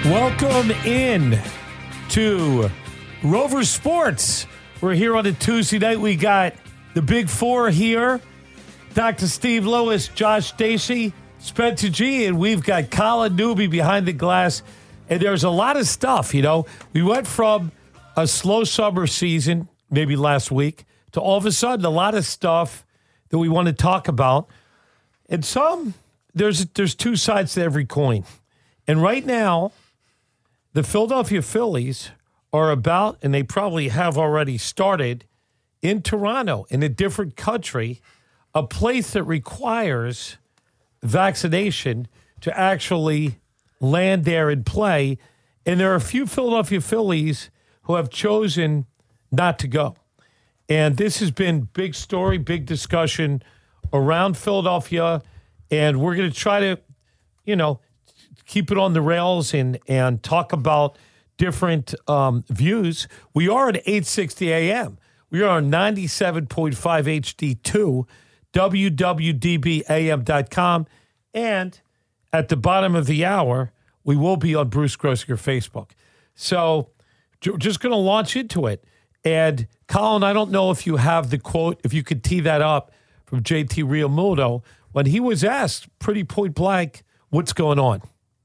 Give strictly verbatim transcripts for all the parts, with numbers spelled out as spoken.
Welcome in to Rover Sports. We're here on a Tuesday night. We got the Big Four here. Doctor Steve Lewis, Josh Stacey, Spencer G, and we've got Colin Newby behind the glass. And there's a lot of stuff, you know. We went from a slow summer season, maybe last week, to all of a sudden a lot of stuff that we want to talk about. And some, there's there's two sides to every coin. And right now, the Philadelphia Phillies are about, and they probably have already started, in Toronto, in a different country, a place that requires vaccination to actually land there and play. And there are a few Philadelphia Phillies who have chosen not to go. And this has been big story, big discussion around Philadelphia. And we're going to try to, you know, keep it on the rails and, and talk about different um, views. We are at eight sixty a.m. We are on ninety-seven point five H D two, W W D B A M dot com. And at the bottom of the hour, we will be on Bruce Grossinger Facebook. So j- just going to launch into it. And Colin, I don't know if you have the quote, if you could tee that up from J T Realmuto, when he was asked pretty point blank, what's going on?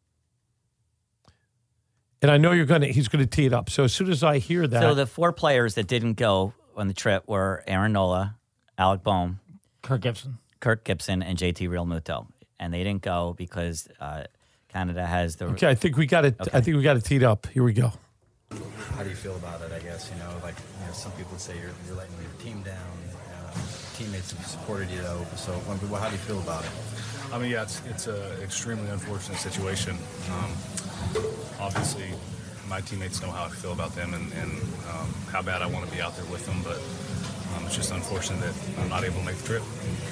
And I know you're gonna. He's gonna tee it up. So as soon as I hear that, so the four players that didn't go on the trip were Aaron Nola, Alec Boehm, Kirk Gibson, Kirk Gibson, and J T Realmuto, and they didn't go because uh, Canada has the. Okay, I think we got it. Okay. I think we got it teed up. Here we go. How do you feel about it? I guess you know, like you know, some people say you're you're letting your team down. Uh, teammates have supported you though. So, well, how do you feel about it? I mean, yeah, it's it's an extremely unfortunate situation. Um, obviously, my teammates know how I feel about them and, and um, how bad I want to be out there with them, but um, it's just unfortunate that I'm not able to make the trip.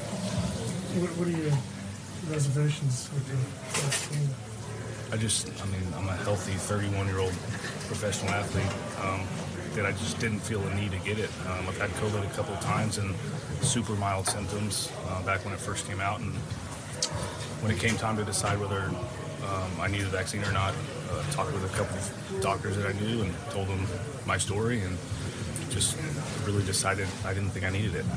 What, what are your reservations with the last team? I just, I mean, I'm a healthy thirty-one-year-old professional athlete um, that I just didn't feel the need to get it. Um, I've had COVID a couple of times and super mild symptoms uh, back when it first came out, and when it came time to decide whether um, I needed a vaccine or not, uh, talked with a couple of doctors that I knew and told them my story, and just really decided I didn't think I needed it.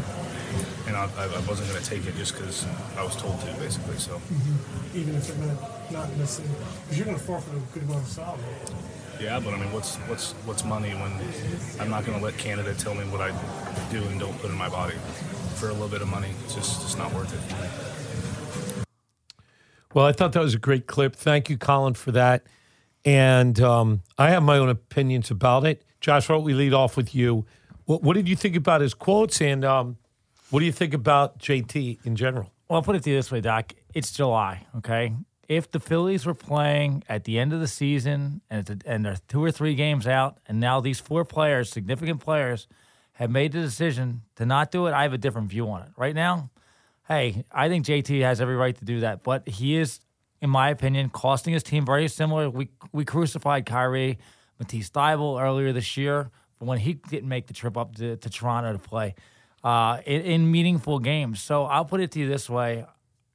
And I, I wasn't going to take it just because I was told to, basically. So, mm-hmm. Even if it meant not missing, because you're going to forfeit a good amount of salary. Yeah, but I mean, what's what's what's money when I'm not going to let Canada tell me what I do and don't put in my body for a little bit of money? It's just it's not worth it. Well, I thought that was a great clip. Thank you, Colin, for that. And um, I have my own opinions about it. Josh, why don't we lead off with you? What, what did you think about his quotes, and um, what do you think about J T in general? Well, I'll put it to you this way, Doc. It's July, okay? If the Phillies were playing at the end of the season and, it's a, and they're two or three games out, and now these four players, significant players, have made the decision to not do it, I have a different view on it. Right now, hey, I think J T has every right to do that, but he is, in my opinion, costing his team very similar. We we crucified Kyrie, Matisse Thybulle earlier this year for when he didn't make the trip up to, to Toronto to play uh, in, in meaningful games. So I'll put it to you this way.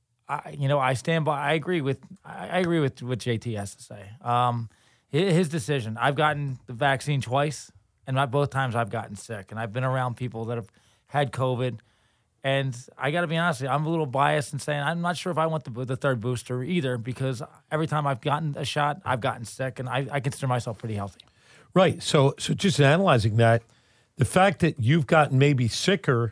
I, you know, I stand by. I agree with. I agree with what J T has to say. Um, his, his decision. I've gotten the vaccine twice, and not both times I've gotten sick. And I've been around people that have had COVID. And I got to be honest with you, I'm a little biased in saying I'm not sure if I want the, the third booster either, because every time I've gotten a shot, I've gotten sick, and I, I consider myself pretty healthy. Right. So, so just analyzing that, the fact that you've gotten maybe sicker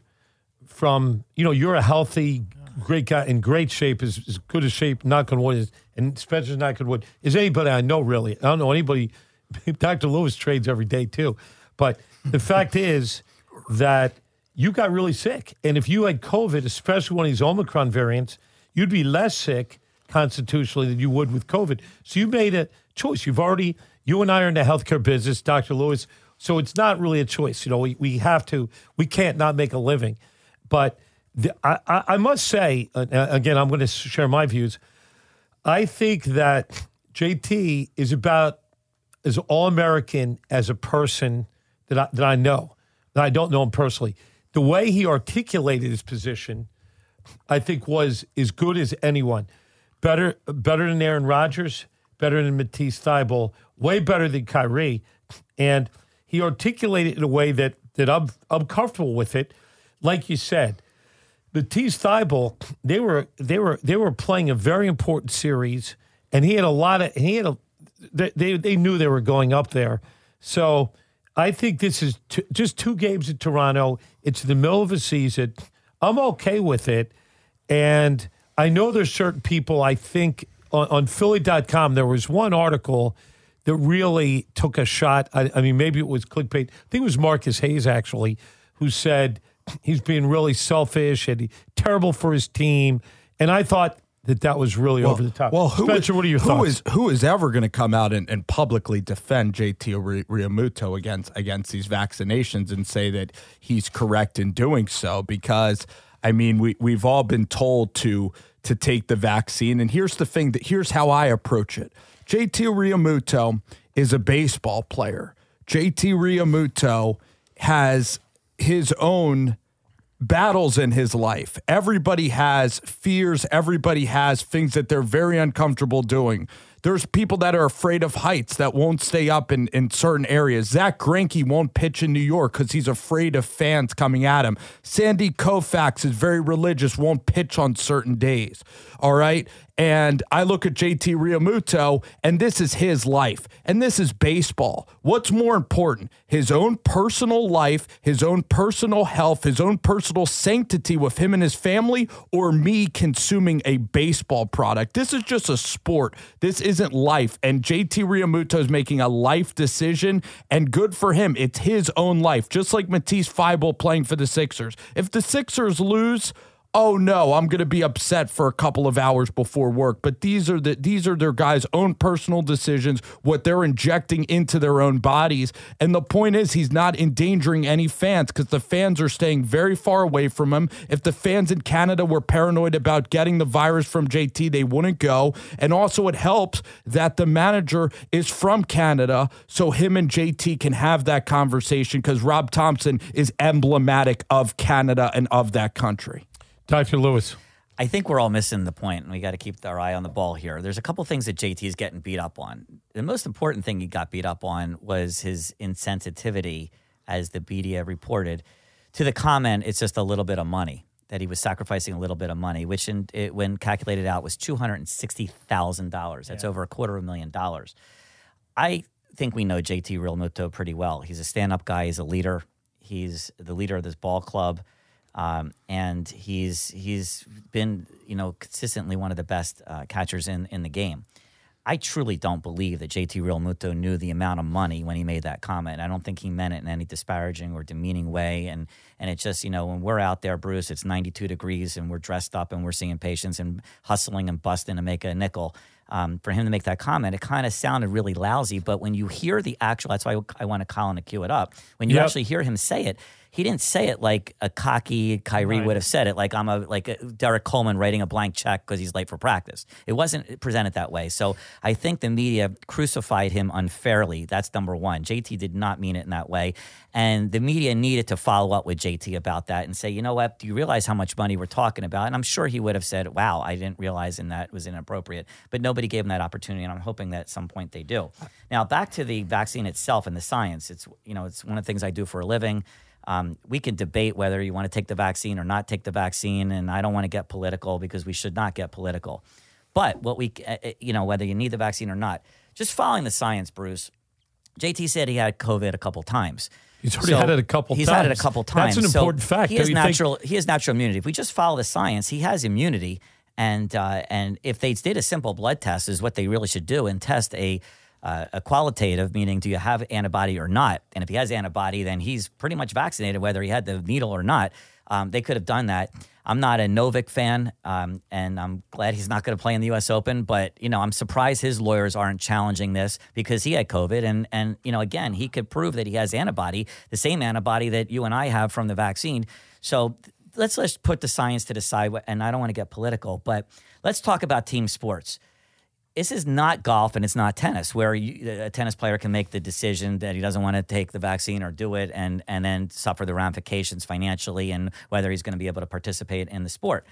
from, you know, you're a healthy, great guy in great shape, as, as good a shape, knock on wood, and Spencer's knock on wood, is anybody I know really. I don't know anybody. Doctor Lewis trades every day too. But the fact is that you got really sick. And if you had COVID, especially one of these Omicron variants, you'd be less sick constitutionally than you would with COVID. So you made a choice. You've already, you and I are in the healthcare business, Doctor Lewis. So it's not really a choice. You know, we, we have to, we can't not make a living. But the, I, I, I must say, uh, again, I'm going to share my views. I think that J T is about as all-American as a person that I, that I know. That I don't know him personally. The way he articulated his position, I think, was as good as anyone. Better better than Aaron Rodgers, better than Matisse Thybulle, way better than Kyrie. And he articulated it in a way that, that I'm, I'm comfortable with it. Like you said, Matisse Thybulle, they were they were they were playing a very important series, and he had a lot of he had a they they knew they were going up there. So I think this is t- just two games in Toronto. It's the middle of a season. I'm okay with it, and I know there's certain people. I think on, on Philly dot com there was one article that really took a shot. I, I mean, maybe it was clickbait. I think it was Marcus Hayes actually who said he's being really selfish and he, terrible for his team. And I thought that that was really well, over the top. Well, who Spencer, is, what are your who thoughts? Is, who is ever going to come out and, and publicly defend J T Realmuto against against these vaccinations and say that he's correct in doing so? Because, I mean, we, we've all been told to to take the vaccine. And here's the thing, that here's how I approach it. J T Realmuto is a baseball player. J T Realmuto has his own battles in his life. Everybody has fears. Everybody has things that they're very uncomfortable doing. There's people that are afraid of heights that won't stay up in, in certain areas. Zach Greinke won't pitch in New York because he's afraid of fans coming at him. Sandy Koufax is very religious, won't pitch on certain days. All right? And I look at J T Realmuto, and this is his life, and this is baseball. What's more important? His own personal life, his own personal health, his own personal sanctity with him and his family, or me consuming a baseball product? This is just a sport. This isn't life, and J T Realmuto is making a life decision, and good for him. It's his own life, just like Matisse Thybulle playing for the Sixers. If the Sixers lose, oh no, I'm going to be upset for a couple of hours before work. But these are the these are their guys' own personal decisions, what they're injecting into their own bodies. And the point is, he's not endangering any fans because the fans are staying very far away from him. If the fans in Canada were paranoid about getting the virus from J T, they wouldn't go. And also it helps that the manager is from Canada, so him and J T can have that conversation because Rob Thompson is emblematic of Canada and of that country. Doctor Lewis. I think we're all missing the point, and we got to keep our eye on the ball here. There's a couple things that J T is getting beat up on. The most important thing he got beat up on was his insensitivity, as the media reported, to the comment, it's just a little bit of money, that he was sacrificing a little bit of money, which in, it, when calculated out was two hundred sixty thousand dollars. That's yeah. over a quarter of a million dollars. I think we know J T Realmuto pretty well. He's a stand-up guy. He's a leader. He's the leader of this ball club. Um, and he's he's been, you know, consistently one of the best uh, catchers in, in the game. I truly don't believe that J T Realmuto knew the amount of money when he made that comment. I don't think he meant it in any disparaging or demeaning way. And and it's just, you know, when we're out there, Bruce, it's ninety-two degrees and we're dressed up and we're seeing patients and hustling and busting to make a nickel. Um, for him to make that comment, it kind of sounded really lousy. But when you hear the actual, that's why I wanted Colin to cue it up. When you yep. actually hear him say it, he didn't say it like a cocky Kyrie right. would have said it, like I'm a like a Derek Coleman writing a blank check because he's late for practice. It wasn't presented that way. So I think the media crucified him unfairly. That's number one. J T did not mean it in that way. And the media needed to follow up with J T about that and say, you know what, do you realize how much money we're talking about? And I'm sure he would have said, wow, I didn't realize and that was inappropriate. But nobody gave him that opportunity, and I'm hoping that at some point they do. Now, back to the vaccine itself and the science. It's, you know, it's one of the things I do for a living. Um, we can debate whether you want to take the vaccine or not take the vaccine, and I don't want to get political because we should not get political. But what we, uh, you know, whether you need the vaccine or not, just following the science, Bruce. J T said he had COVID a couple times. He's already so had it a couple he's times. He's had it a couple times. That's an so important fact. He has natural. Think? He has natural immunity. If we just follow the science, he has immunity. And uh, and if they did a simple blood test, is what they really should do, and test a. Uh, a qualitative, meaning do you have antibody or not? And if he has antibody, then he's pretty much vaccinated, whether he had the needle or not. Um, they could have done that. I'm not a Novik fan, um, and I'm glad he's not going to play in the U S Open. But, you know, I'm surprised his lawyers aren't challenging this because he had COVID. And, and you know, again, he could prove that he has antibody, the same antibody that you and I have from the vaccine. So let's, let's put the science to the side, and I don't want to get political, but let's talk about team sports. This is not golf and it's not tennis, where you, a tennis player can make the decision that he doesn't want to take the vaccine or do it and, and then suffer the ramifications financially and whether he's going to be able to participate in the sport.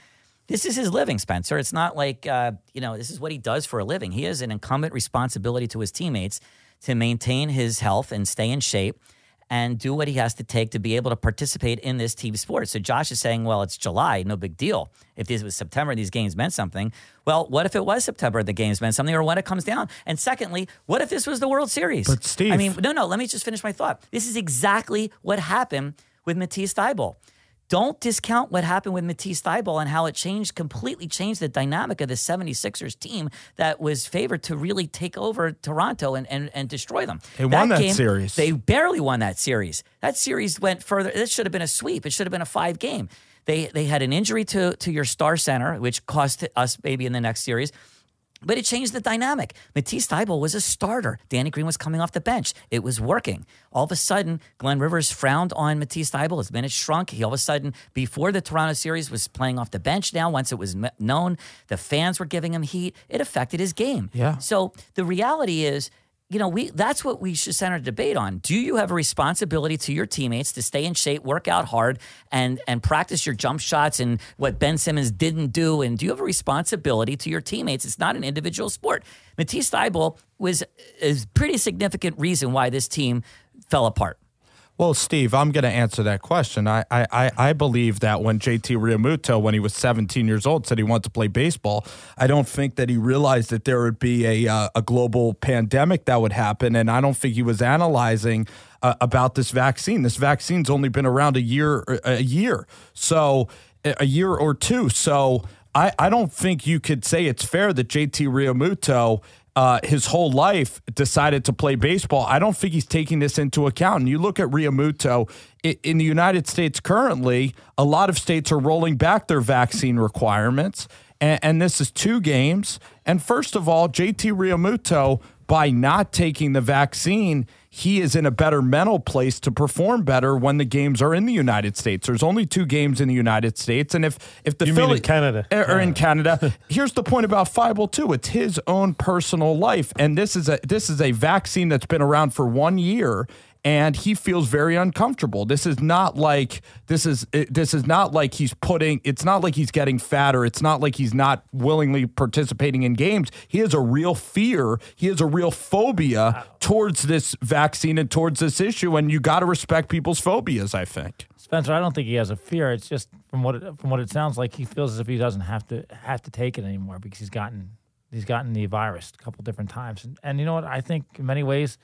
This is his living, Spencer. It's not like, uh, you know, this is what he does for a living. He has an incumbent responsibility to his teammates to maintain his health and stay in shape and do what he has to take to be able to participate in this team sport. So Josh is saying, well, it's July, no big deal. If this was September, these games meant something. Well, what if it was September, the games meant something, or when it comes down? And secondly, what if this was the World Series? But Steve. I mean, no, no, let me just finish my thought. This is exactly what happened with Matisse Thybulle. Don't discount what happened with Matisse Thybulle and how it changed, completely changed the dynamic of the seventy-sixers team that was favored to really take over Toronto and, and, and destroy them. They won that game, series. They barely won that series. That series went further. It should have been a sweep. It should have been a five game. They they had an injury to, to your star center, which cost us maybe in the next series. But it changed the dynamic. Matisse Thybulle was a starter. Danny Green was coming off the bench. It was working. All of a sudden, Glenn Rivers frowned on Matisse Thybulle. His minutes shrunk. He all of a sudden, before the Toronto series, was playing off the bench now. Once it was known, the fans were giving him heat. It affected his game. Yeah. So the reality is, you know, we that's what we should center the debate on. Do you have a responsibility to your teammates to stay in shape, work out hard, and and practice your jump shots and what Ben Simmons didn't do? And do you have a responsibility to your teammates? It's not an individual sport. Matisse Thybulle was a pretty significant reason why this team fell apart. Well, Steve, I'm going to answer that question. I, I, I believe that when J T Realmuto, when he was seventeen years old, said he wanted to play baseball, I don't think that he realized that there would be a uh, a global pandemic that would happen, and I don't think he was analyzing uh, about this vaccine. This vaccine's only been around a year, a year, so a year or two. So I, I don't think you could say it's fair that J T Realmuto Uh, his whole life decided to play baseball. I don't think he's taking this into account. And you look at Realmuto in, in the United States currently, a lot of states are rolling back their vaccine requirements. And, and this is two games. And first of all, J T Realmuto, by not taking the vaccine, he is in a better mental place to perform better when the games are in the United States. There's only two games in the United States. And if, if the You Philly, mean in Canada. Or in Canada, here's the point about Thybulle too. It's his own personal life. And this is a this is a vaccine that's been around for one year. And he feels very uncomfortable. This is not like this is this is not like he's putting. It's not like he's getting fatter. It's not like he's not willingly participating in games. He has a real fear. He has a real phobia towards this vaccine and towards this issue. And you got to respect people's phobias, I think. Spencer, I don't think he has a fear. It's just from what it, from what it sounds like, he feels as if he doesn't have to have to take it anymore because he's gotten he's gotten the virus a couple different times. And, and you know what? I think in many ways,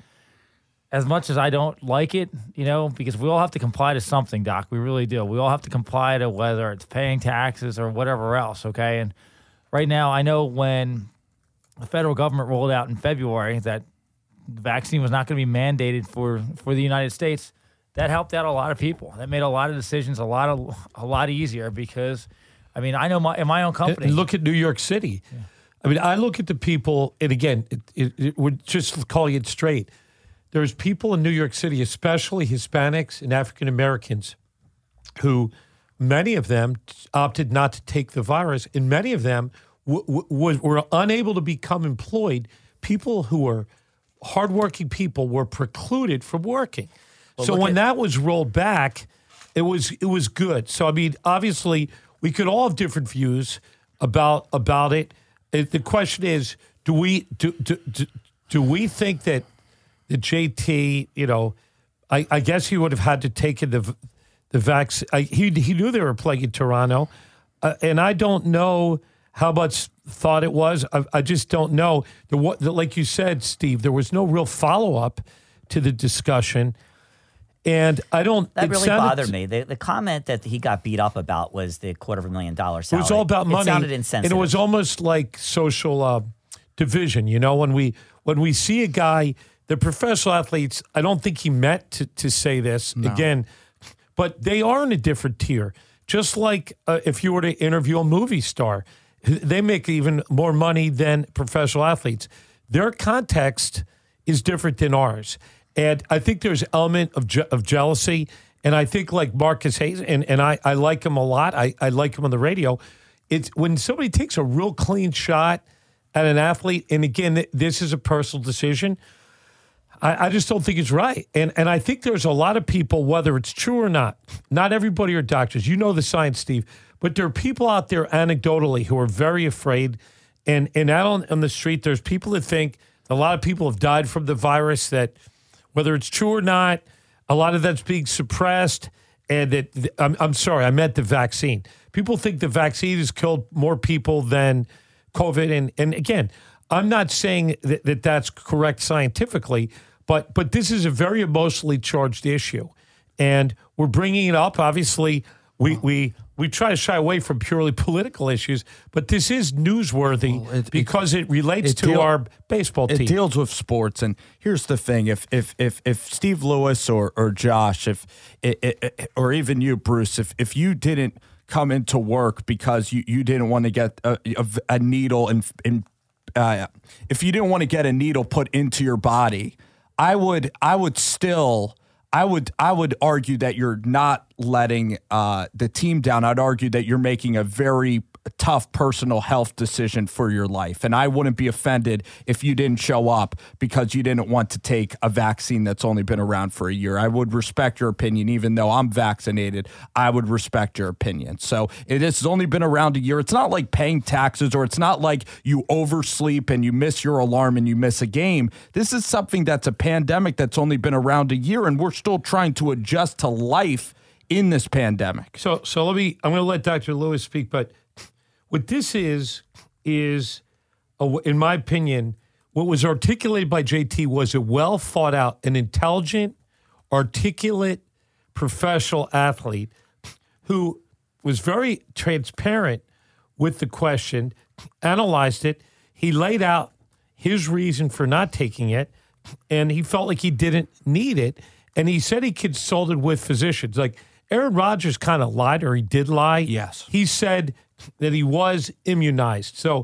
as much as I don't like it, you know, because we all have to comply to something, Doc. We really do. We all have to comply to whether it's paying taxes or whatever else, okay? And right now, I know when the federal government rolled out in February that the vaccine was not going to be mandated for, for the United States, that helped out a lot of people. That made a lot of decisions a lot of, a lot easier because, I mean, I know my in my own company. And look at New York City. Yeah. I mean, I look at the people, and again, it, it, it, we're just calling it straight. There's people in New York City, especially Hispanics and African Americans, who many of them opted not to take the virus, and many of them w- w- were unable to become employed. People who are hardworking people were precluded from working. Well, so when at- that was rolled back, it was it was good. So I mean, obviously, we could all have different views about about it. it the question is, do we do do do, do we think that the J T, you know, I, I guess he would have had to take the the vaccine. He he knew they were playing in Toronto, uh, and I don't know how much thought it was. I, I just don't know. The, what, the, like you said, Steve, there was no real follow up to the discussion, and I don't. That really bothered me. The, the comment that he got beat up about was the quarter of a million dollar salary. It was all about money. It sounded insensitive, and it was almost like social uh, division. You know, when we when we see a guy. The professional athletes, I don't think he meant to, to say this no. again, but they are in a different tier. Just like uh, if you were to interview a movie star, they make even more money than professional athletes. Their context is different than ours. And I think there's an element of, je- of jealousy. And I think like Marcus Hayes, and, and I, I like him a lot. I, I like him on the radio. It's when somebody takes a real clean shot at an athlete, and again, this is a personal decision, I, I just don't think it's right. And and I think there's a lot of people, whether it's true or not, not everybody are doctors. You know the science, Steve. but there are people out there anecdotally who are very afraid. And and out on, on the street, there's people that think a lot of people have died from the virus, that whether it's true or not, a lot of that's being suppressed. And that I'm, I'm sorry, I meant the vaccine. People think the vaccine has killed more people than COVID. And, and again, I'm not saying that, that that's correct scientifically, but but this is a very emotionally charged issue. And we're bringing it up. Obviously, we we we try to shy away from purely political issues, but this is newsworthy well, it, because it, it relates it to deal, our baseball team. It deals with sports. And here's the thing. If if if, if Steve Lewis or, or Josh, if it, it, or even you, Bruce, if, if you didn't come into work because you, you didn't want to get a, a, a needle and in, uh, if you didn't want to get a needle put into your body, I would I would still I would I would argue that you're not letting uh, the team down. I'd argue that you're making a very tough personal health decision for your life. And I wouldn't be offended if you didn't show up because you didn't want to take a vaccine that's only been around for a year. I would respect your opinion, even though I'm vaccinated. I would respect your opinion. So it has only been around a year. It's not like paying taxes, or it's not like you oversleep and you miss your alarm and you miss a game. This is something that's a pandemic that's only been around a year, and we're still trying to adjust to life in this pandemic. So, so let me, I'm going to let Doctor Lewis speak, but what this is, is, a, in my opinion, what was articulated by J T was a well thought out, an intelligent, articulate, professional athlete who was very transparent with the question, analyzed it. He laid out his reason for not taking it, and he felt like he didn't need it. And he said he consulted with physicians. Like Aaron Rodgers kind of lied, or he did lie. Yes. He said that he was immunized. So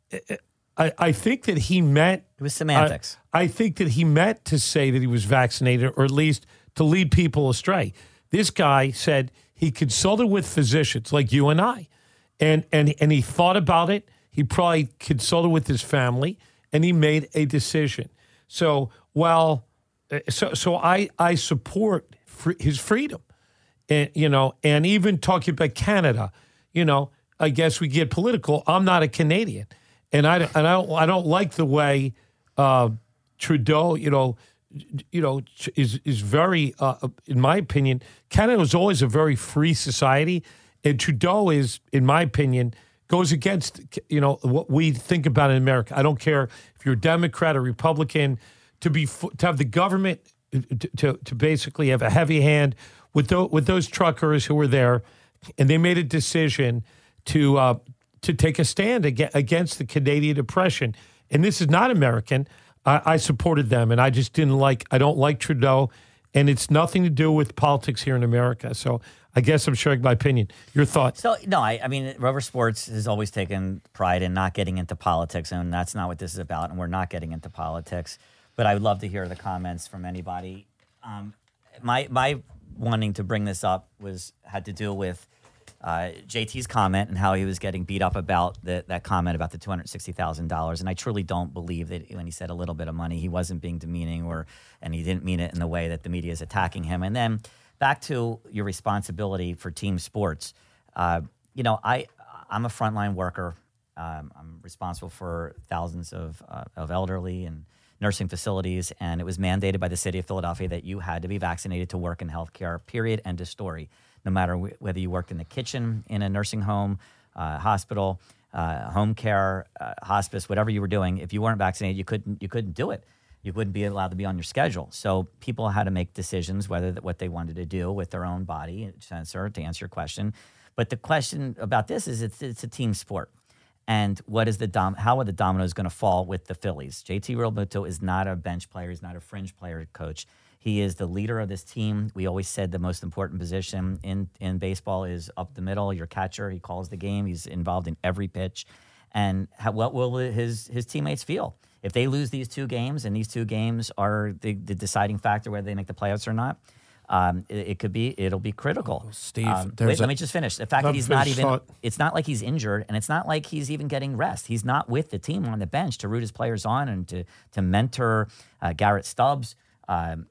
I, I think that he meant... It was semantics. I, I think that he meant to say that he was vaccinated, or at least to lead people astray. This guy said he consulted with physicians like you and I, and, and, and he thought about it. He probably consulted with his family, and he made a decision. So while... So so I, I support free, his freedom, and, you know, and even talking about Canada, you know, I guess we get political. I'm not a Canadian, and I and I don't I don't like the way uh, Trudeau, you know, you know, is is very, uh, in my opinion, Canada was always a very free society, and Trudeau is, in my opinion, goes against, you know, what we think about in America. I don't care if you're a Democrat or Republican. To be to have the government to, to to basically have a heavy hand with those, with those truckers who were there, and they made a decision to uh, to take a stand against the Canadian oppression. And this is not American. I, I supported them, and I just didn't like. I don't like Trudeau, and it's nothing to do with politics here in America. So I guess I'm sharing my opinion. Your thoughts? So no, I, I mean, Rover Sports has always taken pride in not getting into politics, and that's not what this is about. And we're not getting into politics. But I would love to hear the comments from anybody. Um, my my wanting to bring this up was had to do with uh, J T's comment and how he was getting beat up about the, that comment about the two hundred sixty thousand dollars. And I truly don't believe that when he said a little bit of money, he wasn't being demeaning, or and he didn't mean it in the way that the media is attacking him. And then back to your responsibility for team sports. Uh, you know, I I'm a frontline worker. Um, I'm responsible for thousands of uh, of elderly and nursing facilities, and it was mandated by the city of Philadelphia that you had to be vaccinated to work in healthcare, period, end of story. No matter wh- whether you worked in the kitchen, in a nursing home, uh, hospital, uh, home care, uh, hospice, whatever you were doing, if you weren't vaccinated, you couldn't you couldn't do it. You wouldn't be allowed to be on your schedule. So people had to make decisions whether that, what they wanted to do with their own body, sensor, to answer your question. But the question about this is it's it's a team sport. And what is the dom- how are the dominoes going to fall with the Phillies? J T Realmuto is not a bench player. He's not a fringe player coach. He is the leader of this team. We always said the most important position in, in baseball is up the middle, your catcher. He calls the game. He's involved in every pitch. And how, what will his his teammates feel? If they lose these two games, and these two games are the, the deciding factor whether they make the playoffs or not, Um, it, it could be, it'll be critical. Oh, Steve, um, wait, a, let me just finish. The fact that he's not even, thought. it's not like he's injured, and it's not like he's even getting rest. He's not with the team on the bench to root his players on and to to mentor uh, Garrett Stubbs. Um,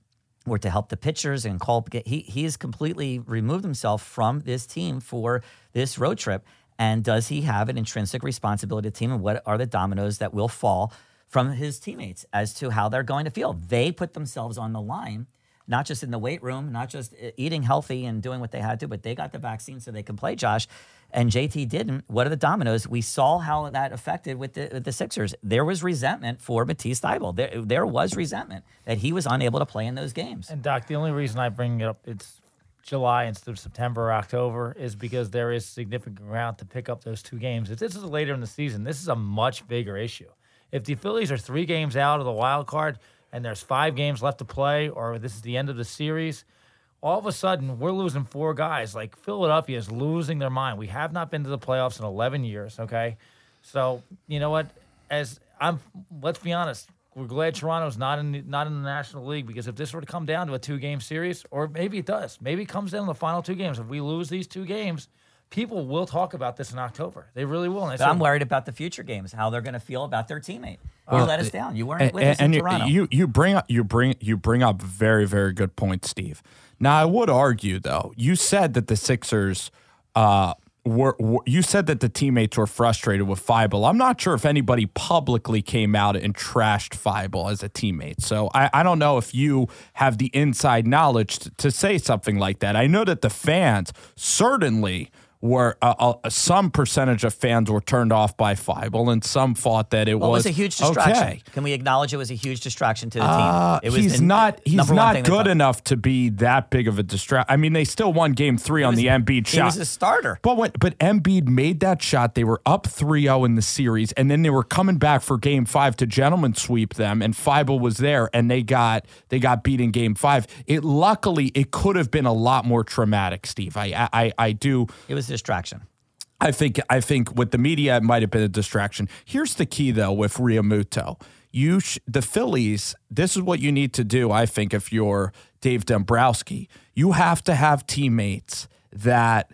or to help the pitchers and call. He he has completely removed himself from this team for this road trip. And does he have an intrinsic responsibility to the team? And what are the dominoes that will fall from his teammates as to how they're going to feel? They put themselves on the line, not just in the weight room, not just eating healthy and doing what they had to, but they got the vaccine so they can play, Josh. And J T didn't. What are the dominoes? We saw how that affected with the, with the Sixers. There was resentment for Matisse Thybulle. There, there was resentment that he was unable to play in those games. And, Doc, the only reason I bring it up, it's July instead of September or October, is because there is significant ground to pick up those two games. If this is later in the season, this is a much bigger issue. If the Phillies are three games out of the wild card and there's five games left to play, or this is the end of the series, all of a sudden we're losing four guys. Like, Philadelphia is losing their mind. We have not been to the playoffs in eleven years, okay? So, you know what? As I'm, let's be honest, we're glad Toronto's not in the, not in the National League, because if this were to come down to a two-game series, or maybe it does, maybe it comes down to the final two games. If we lose these two games, people will talk about this in October. They really will. But I'm worried about the future games, how they're going to feel about their teammate. You Well, let us down. You weren't and, with us and in you, Toronto. you you bring up you bring you bring up very very good point, Steve. Now I would argue though, you said that the Sixers uh, were, were you said that the teammates were frustrated with Thybulle. I'm not sure if anybody publicly came out and trashed Thybulle as a teammate. So I, I don't know if you have the inside knowledge to, to say something like that. I know that the fans certainly were uh, uh, some percentage of fans were turned off by Thybulle, and some thought that it well, was it was a huge distraction. Okay. Can we acknowledge it was a huge distraction to the Uh, team? It was he's the not. He's number one not thing they good thought. enough to be that big of a distract. I mean, they still won Game Three on was- the Embiid he shot. was a starter. But when, but Embiid made that shot. They were up three oh in the series, and then they were coming back for Game Five to gentleman sweep them. And Thybulle was there, and they got they got beat in Game Five. It luckily it could have been a lot more traumatic, Steve. I I I do. It was a distraction. I think I think with the media it might have been a distraction. Here's the key though with Realmuto. You sh- the Phillies, this is what you need to do, I think, if you're Dave Dombrowski. You have to have teammates that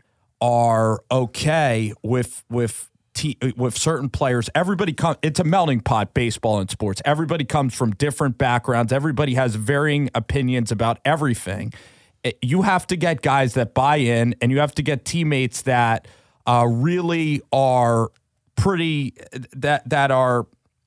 are okay with with te- with certain players. Everybody comes it's a melting pot, baseball and sports. Everybody comes from different backgrounds. Everybody has varying opinions about everything. It- you have to get guys that buy in, and you have to get teammates that Uh, really are pretty that that are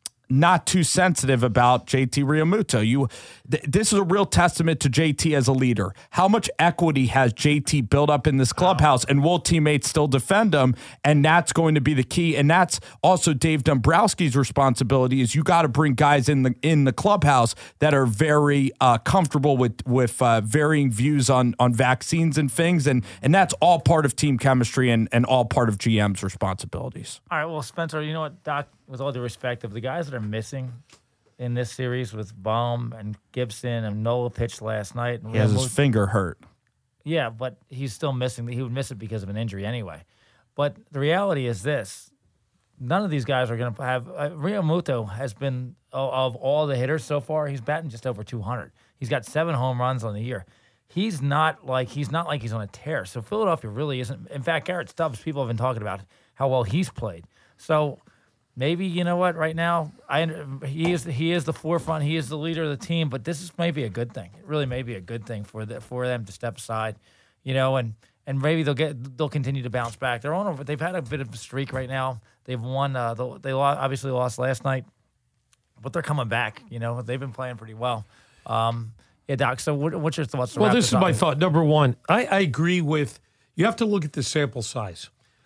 not too sensitive about J T Realmuto. You, th- this is a real testament to J T as a leader. How much equity has J T built up in this clubhouse, and will teammates still defend him? And that's going to be the key. And that's also Dave Dombrowski's responsibility. Is you got to bring guys in the in the clubhouse that are very uh, comfortable with with uh, varying views on on vaccines and things, and and that's all part of team chemistry and and all part of G M's responsibilities. All right, well, Spencer, you know what, Doc, with all due respect, of the guys that are missing in this series with Baum and Gibson, and Nola pitched last night. And He has his Realmuto- finger hurt. Yeah, but he's still missing. He would miss it because of an injury anyway. But the reality is this. None of these guys are going to have uh, – Realmuto has been, of, of all the hitters so far, he's batting just over two hundred. He's got seven home runs on the year. He's not like he's not like he's on a tear. So Philadelphia really isn't – in fact, Garrett Stubbs, people have been talking about how well he's played. So – maybe, you know what, right now, I he is he is the forefront, he is the leader of the team, but this is maybe a good thing. It really may be a good thing for the, for them to step aside, you know, and, and maybe they'll get they'll continue to bounce back. They're on a, they've had a bit of a streak right now. They've won. Uh, they, they obviously lost last night, but they're coming back. You know, they've been playing pretty well. Um, yeah, Doc. So, what, what's your thoughts? to Well, wrap this is up? my thought. Number one, I, I agree with you have to look at the sample size.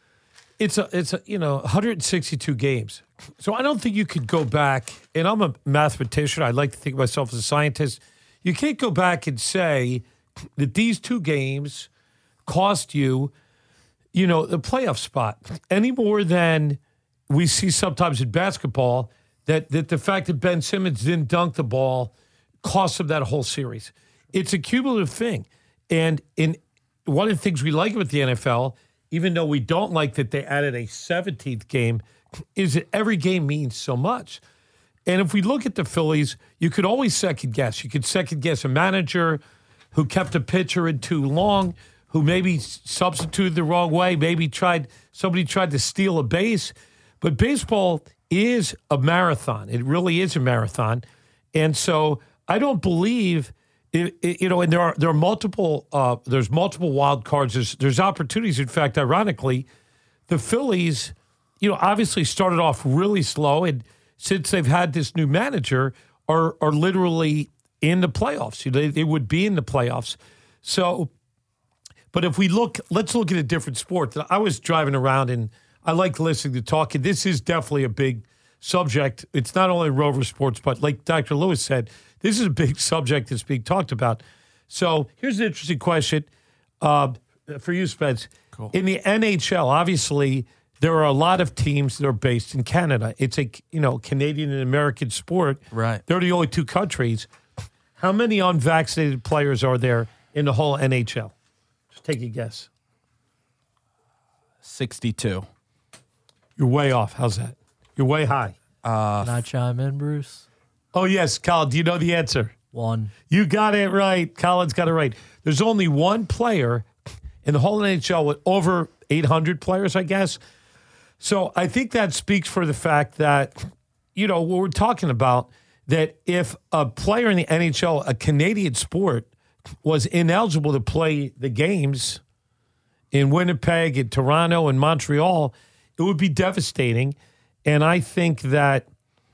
It's a, it's a, you know, one hundred sixty-two games. So I don't think you could go back, and I'm a mathematician. I like to think of myself as a scientist. You can't go back and say that these two games cost you, you know, the playoff spot any more than we see sometimes in basketball that, that the fact that Ben Simmons didn't dunk the ball cost him that whole series. It's a cumulative thing. And in one of the things we like about the N F L, even though we don't like that they added a seventeenth game, is that every game means so much. And if we look at the Phillies, you could always second guess. You could second guess a manager who kept a pitcher in too long, who maybe substituted the wrong way, maybe tried somebody tried to steal a base. But baseball is a marathon. It really is a marathon. And so I don't believe It, it, you know, and there are there are multiple uh, there's multiple wild cards. There's, there's opportunities. In fact, ironically, the Phillies, you know, obviously started off really slow, and since they've had this new manager, are are literally in the playoffs. You know, they, they would be in the playoffs. So, but if we look, let's look at a different sport. I was driving around, and I like listening to talk. And this is definitely a big subject. It's not only Rover Sports, but like Doctor Lewis said, this is a big subject that's being talked about. So here's an interesting question uh, for you, Spence. Cool. In the N H L, obviously, there are a lot of teams that are based in Canada. It's a you know Canadian and American sport. Right. They're the only two countries. How many unvaccinated players are there in the whole N H L? Just take a guess. sixty-two. You're way off. How's that? You're way high. Uh, Can I chime in, Bruce? Oh, yes, Colin. Do you know the answer? One. You got it right. Colin's got it right. There's only one player in the whole N H L with over eight hundred players, I guess. So I think that speaks for the fact that, you know, what we're talking about, that if a player in the N H L, a Canadian sport, was ineligible to play the games in Winnipeg, in Toronto, and Montreal, it would be devastating. And I think that,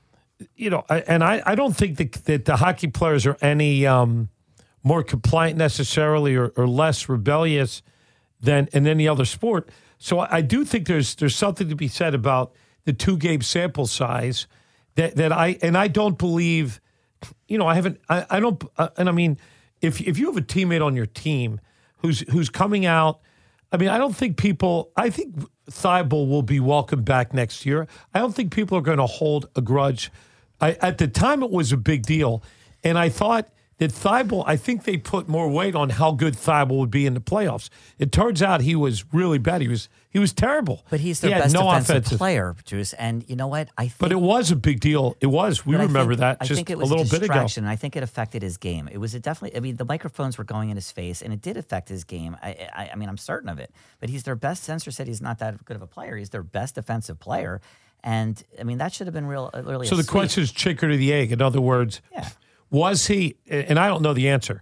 you know, and I, I don't think that, that the hockey players are any um, more compliant necessarily or, or less rebellious than in any other sport. So I do think there's there's something to be said about the two game sample size that, that I and I don't believe, you know, I haven't I, I don't uh, and I mean if if you have a teammate on your team who's who's coming out, I mean I don't think people I think Thibault will be welcomed back next year. I don't think people are going to hold a grudge. I, at the time, it was a big deal, and I thought that Thibault, I think they put more weight on how good Thibault would be in the playoffs. It turns out he was really bad. He was he was terrible. But he's their he best no defensive offensive. player, Juice. And you know what? I think, But it was a big deal. It was. We but I remember think- that I just think it a was little a bit ago. distraction, and I think it affected his game. It was a definitely. I mean, the microphones were going in his face, and it did affect his game. I, I, I mean, I'm certain of it. But he's their best. Censor said he's not that good of a player. He's their best defensive player, and I mean that should have been real. Really, So a the sweep. question is chicken or the egg. In other words, Yeah. was he, and I don't know the answer,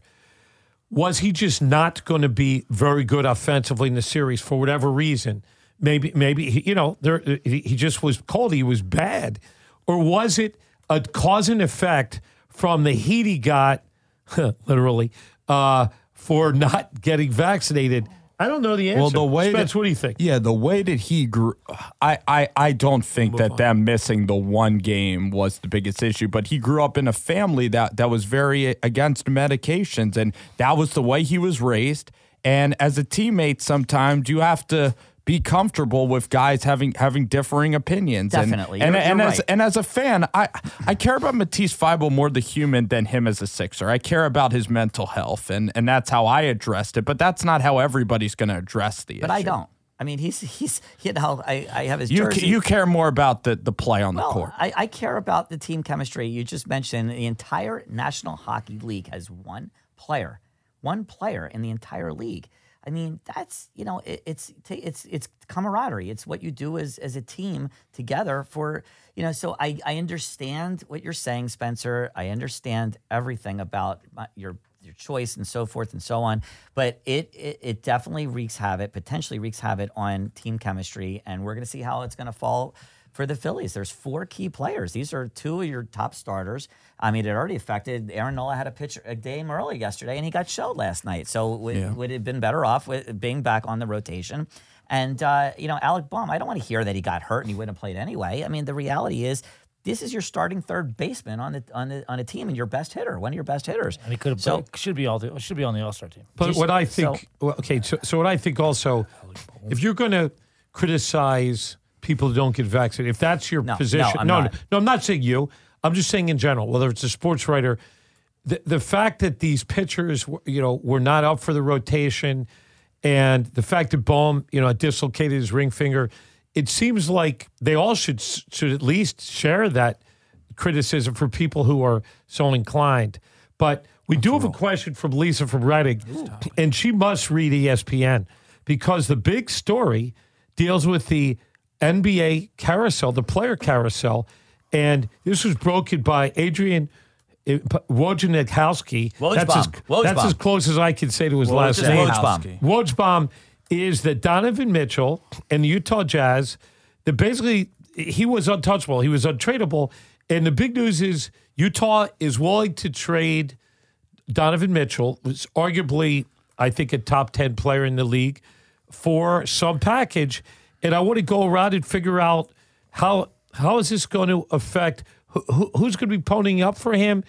was he just not going to be very good offensively in the series for whatever reason? Maybe, maybe he, you know, there he he just was cold. He was bad, or was it a cause and effect from the heat he got, literally, uh, for not getting vaccinated? I don't know the answer. Well, the way Spence, that, what do you think? Yeah, the way that he grew, I, I, I don't think that them missing the one game was the biggest issue. But he grew up in a family that that was very against medications, and that was the way he was raised. And as a teammate, sometimes you have to be comfortable with guys having having differing opinions. Definitely. And, You're- and, and you're as right. and as a fan, I I care about Matisse Thybulle more the human than him as a Sixer. I care about his mental health, and and that's how I addressed it. But that's not how everybody's going to address the But issue. I don't. I mean, he's he's you know I, I have his You jersey. ca- you care more about the, the play on the Well, court. I, I care about the team chemistry. You just mentioned the entire National Hockey League has one player, one player in the entire league. I mean, that's you know, it, it's it's it's camaraderie. It's what you do as as a team together for you know. So I I understand what you're saying, Spencer. I understand everything about my, your your choice and so forth and so on. But it it, it definitely wreaks havoc, potentially wreaks havoc on team chemistry, and we're going to see how it's going to fall for the Phillies. There's four key players. These are two of your top starters. I mean, it already affected Aaron Nola had a pitch a game early yesterday, and he got shelled last night. So would, Yeah. would it have been better off with being back on the rotation? And, uh, you know, Alec Baum, I don't want to hear that he got hurt and he wouldn't have played anyway. I mean, the reality is this is your starting third baseman on the on the on a team and your best hitter, one of your best hitters. And he could have So- should be all the, should be on the All Star team. But Just- what I so- think, well, okay, so, so what I think also, if you're going to criticize people who don't get vaccinated, if that's your No, no, position, I'm no, not. no, no, I'm not saying you. I'm just saying in general, whether it's a sports writer, the the fact that these pitchers, you know, were not up for the rotation, and the fact that Bohm, you know, dislocated his ring finger, it seems like they all should should at least share that criticism for people who are so inclined. But we do have a question from Lisa from Reading, and she must read E S P N because the big story deals with the N B A carousel, the player carousel, and this was broken by Adrian it, Wojciechowski. That's, as, Wojbomb. that's as close as I can say to his last name. Wojbomb. Wojbomb is that Donovan Mitchell and the Utah Jazz, that basically he was untouchable. He was untradeable. And the big news is Utah is willing to trade Donovan Mitchell, who's arguably, I think, a top ten player in the league, for some package. And I want to go around and figure out how how is this going to affect who, who, who's going to be ponying up for him.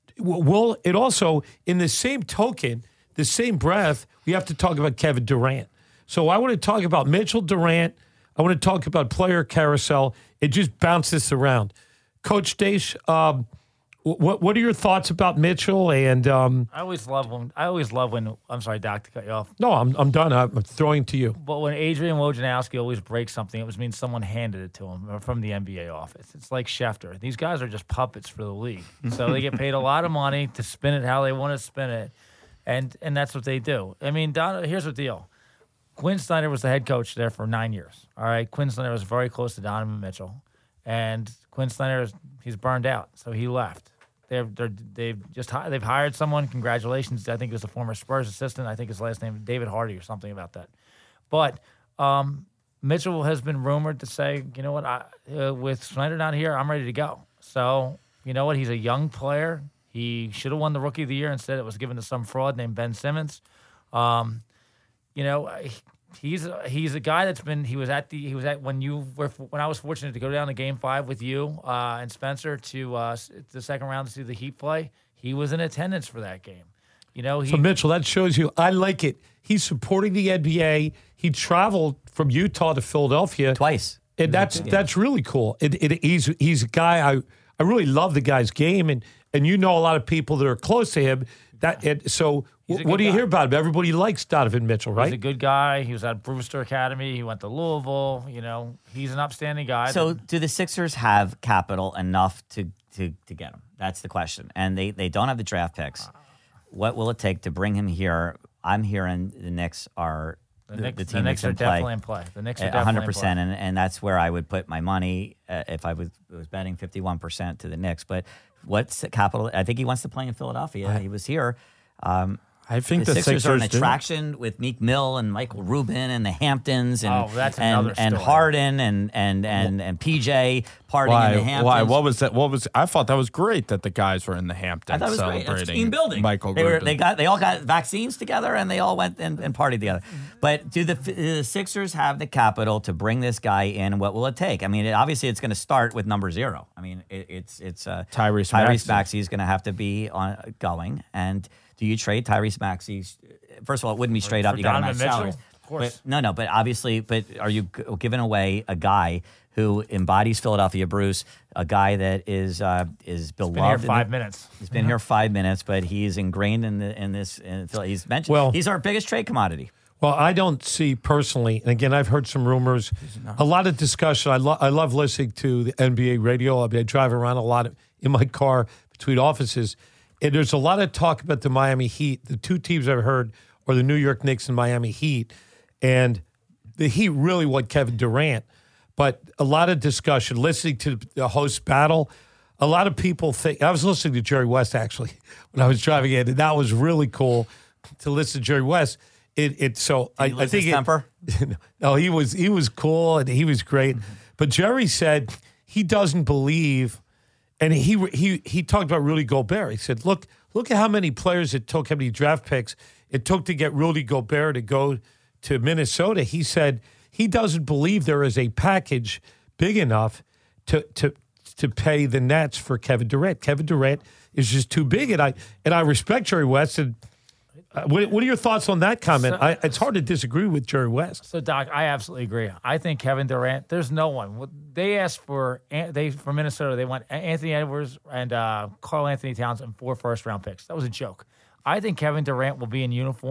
Will it also, in the same token, the same breath, we have to talk about Kevin Durant. So I want to talk about Mitchell, Durant. I want to talk about player carousel. It just bounce this around. Coach Dace, um, what what are your thoughts about Mitchell? And um, I always love when I always love when I'm sorry, Doc, to cut you off. no, I'm I'm done. I'm throwing to you. But when Adrian Wojnarowski always breaks something, it was means someone handed it to him from the N B A office. It's like Schefter. These guys are just puppets for the league. So they get paid a lot of money to spin it how they want to spin it, and and that's what they do. I mean, Don, here's the deal. Quinn Snyder was the head coach there for nine years. All right, Quinn Snyder was very close to Donovan Mitchell, and Quinn Snyder is he's burned out, so he left. They're, they're, they've just hi- they've hired someone. Congratulations. I think it was the former Spurs assistant. I think his last name is David Hardy or something about that. But um, Mitchell has been rumored to say, you know what, I, uh, with Snyder not here, I'm ready to go. So, you know what, he's a young player. He should have won the Rookie of the Year. Instead, it was given to some fraud named Ben Simmons. Um, you know, he's he's a guy that's been. He was at the. He was at when you were when I was fortunate to go down to Game Five with you uh, and Spencer to uh, the second round to see the Heat play. He was in attendance for that game. You know, he, So Mitchell, that shows you. I like it. He's supporting the N B A. He traveled from Utah to Philadelphia Twice. and that's that's really cool. It, it, he's he's a guy I I really love the guy's game, and and you know a lot of people that are close to him. That it, so. He's a What good do you guy. hear about him? Everybody likes Donovan Mitchell, right? He's a good guy. He was at Brewster Academy. He went to Louisville. You know, he's an upstanding guy. So do the Sixers have capital enough to to to get him? That's the question. And they they don't have the draft picks. What will it take to bring him here? I'm hearing the Knicks are the, the, Knicks, the the team Knicks that's are in play. definitely in play. The Knicks are one definitely hundred in percent, play. and and that's where I would put my money uh, if I was was betting fifty-one percent to the Knicks. But what's the capital? I think he wants to play in Philadelphia. He was here. Um, I think the, the, Sixers, are an do. attraction with Meek Mill and Michael Rubin and the Hamptons and Oh, that's and, another and story. Harden and and and, and P J partying Why? in the Hamptons. Why? What was that? What was? I thought that was great that the guys were in the Hamptons I thought it was great. celebrating It's team building. Michael they were, Rubin. they got they all got vaccines together and they all went and, and partied together. But do the, the Sixers have the capital to bring this guy in? What will it take? I mean, it, obviously it's going to start with number zero. I mean, it, it's it's uh, Tyrese Tyrese Maxey. Maxey is going to have to be on going. And do you trade Tyrese Maxey? First of all, it wouldn't be straight up. for You got to Donovan match Mitchell? salaries. Of course. But, no, no. But obviously, but are you g- giving away a guy who embodies Philadelphia, Bruce? A guy that is uh, is beloved. Been here in the- five minutes. He's been here five minutes, but he's ingrained in the in this. In, he's mentioned. Well- he's our biggest trade commodity. Well, I don't see personally, and again, I've heard some rumors, a lot of discussion. I, lo- I love listening to the N B A radio. I mean, I drive around a lot in my car between offices, and there's a lot of talk about the Miami Heat. The two teams I've heard are the New York Knicks and Miami Heat, and the Heat really want Kevin Durant. But a lot of discussion, listening to the host battle, a lot of people think, I was listening to Jerry West actually when I was driving in, and that was really cool to listen to Jerry West. It it so I, he I lose think his it- temper? no, he was he was cool and he was great. But Jerry said he doesn't believe, and he he he talked about Rudy Gobert. He said, "Look, look at how many players it took, how many draft picks it took to get Rudy Gobert to go to Minnesota." He said he doesn't believe there is a package big enough to to to pay the Nets for Kevin Durant. Kevin Durant is just too big, and I and I respect Jerry West. And uh, what, what are your thoughts on that comment? So- I, it's hard to disagree with Jerry West. So, Doc, I absolutely agree. I think Kevin Durant. There's no one. What- They asked for they for Minnesota. They want Anthony Edwards and uh, Carl Anthony Towns and four first round picks. That was a joke. I think Kevin Durant will be in uniform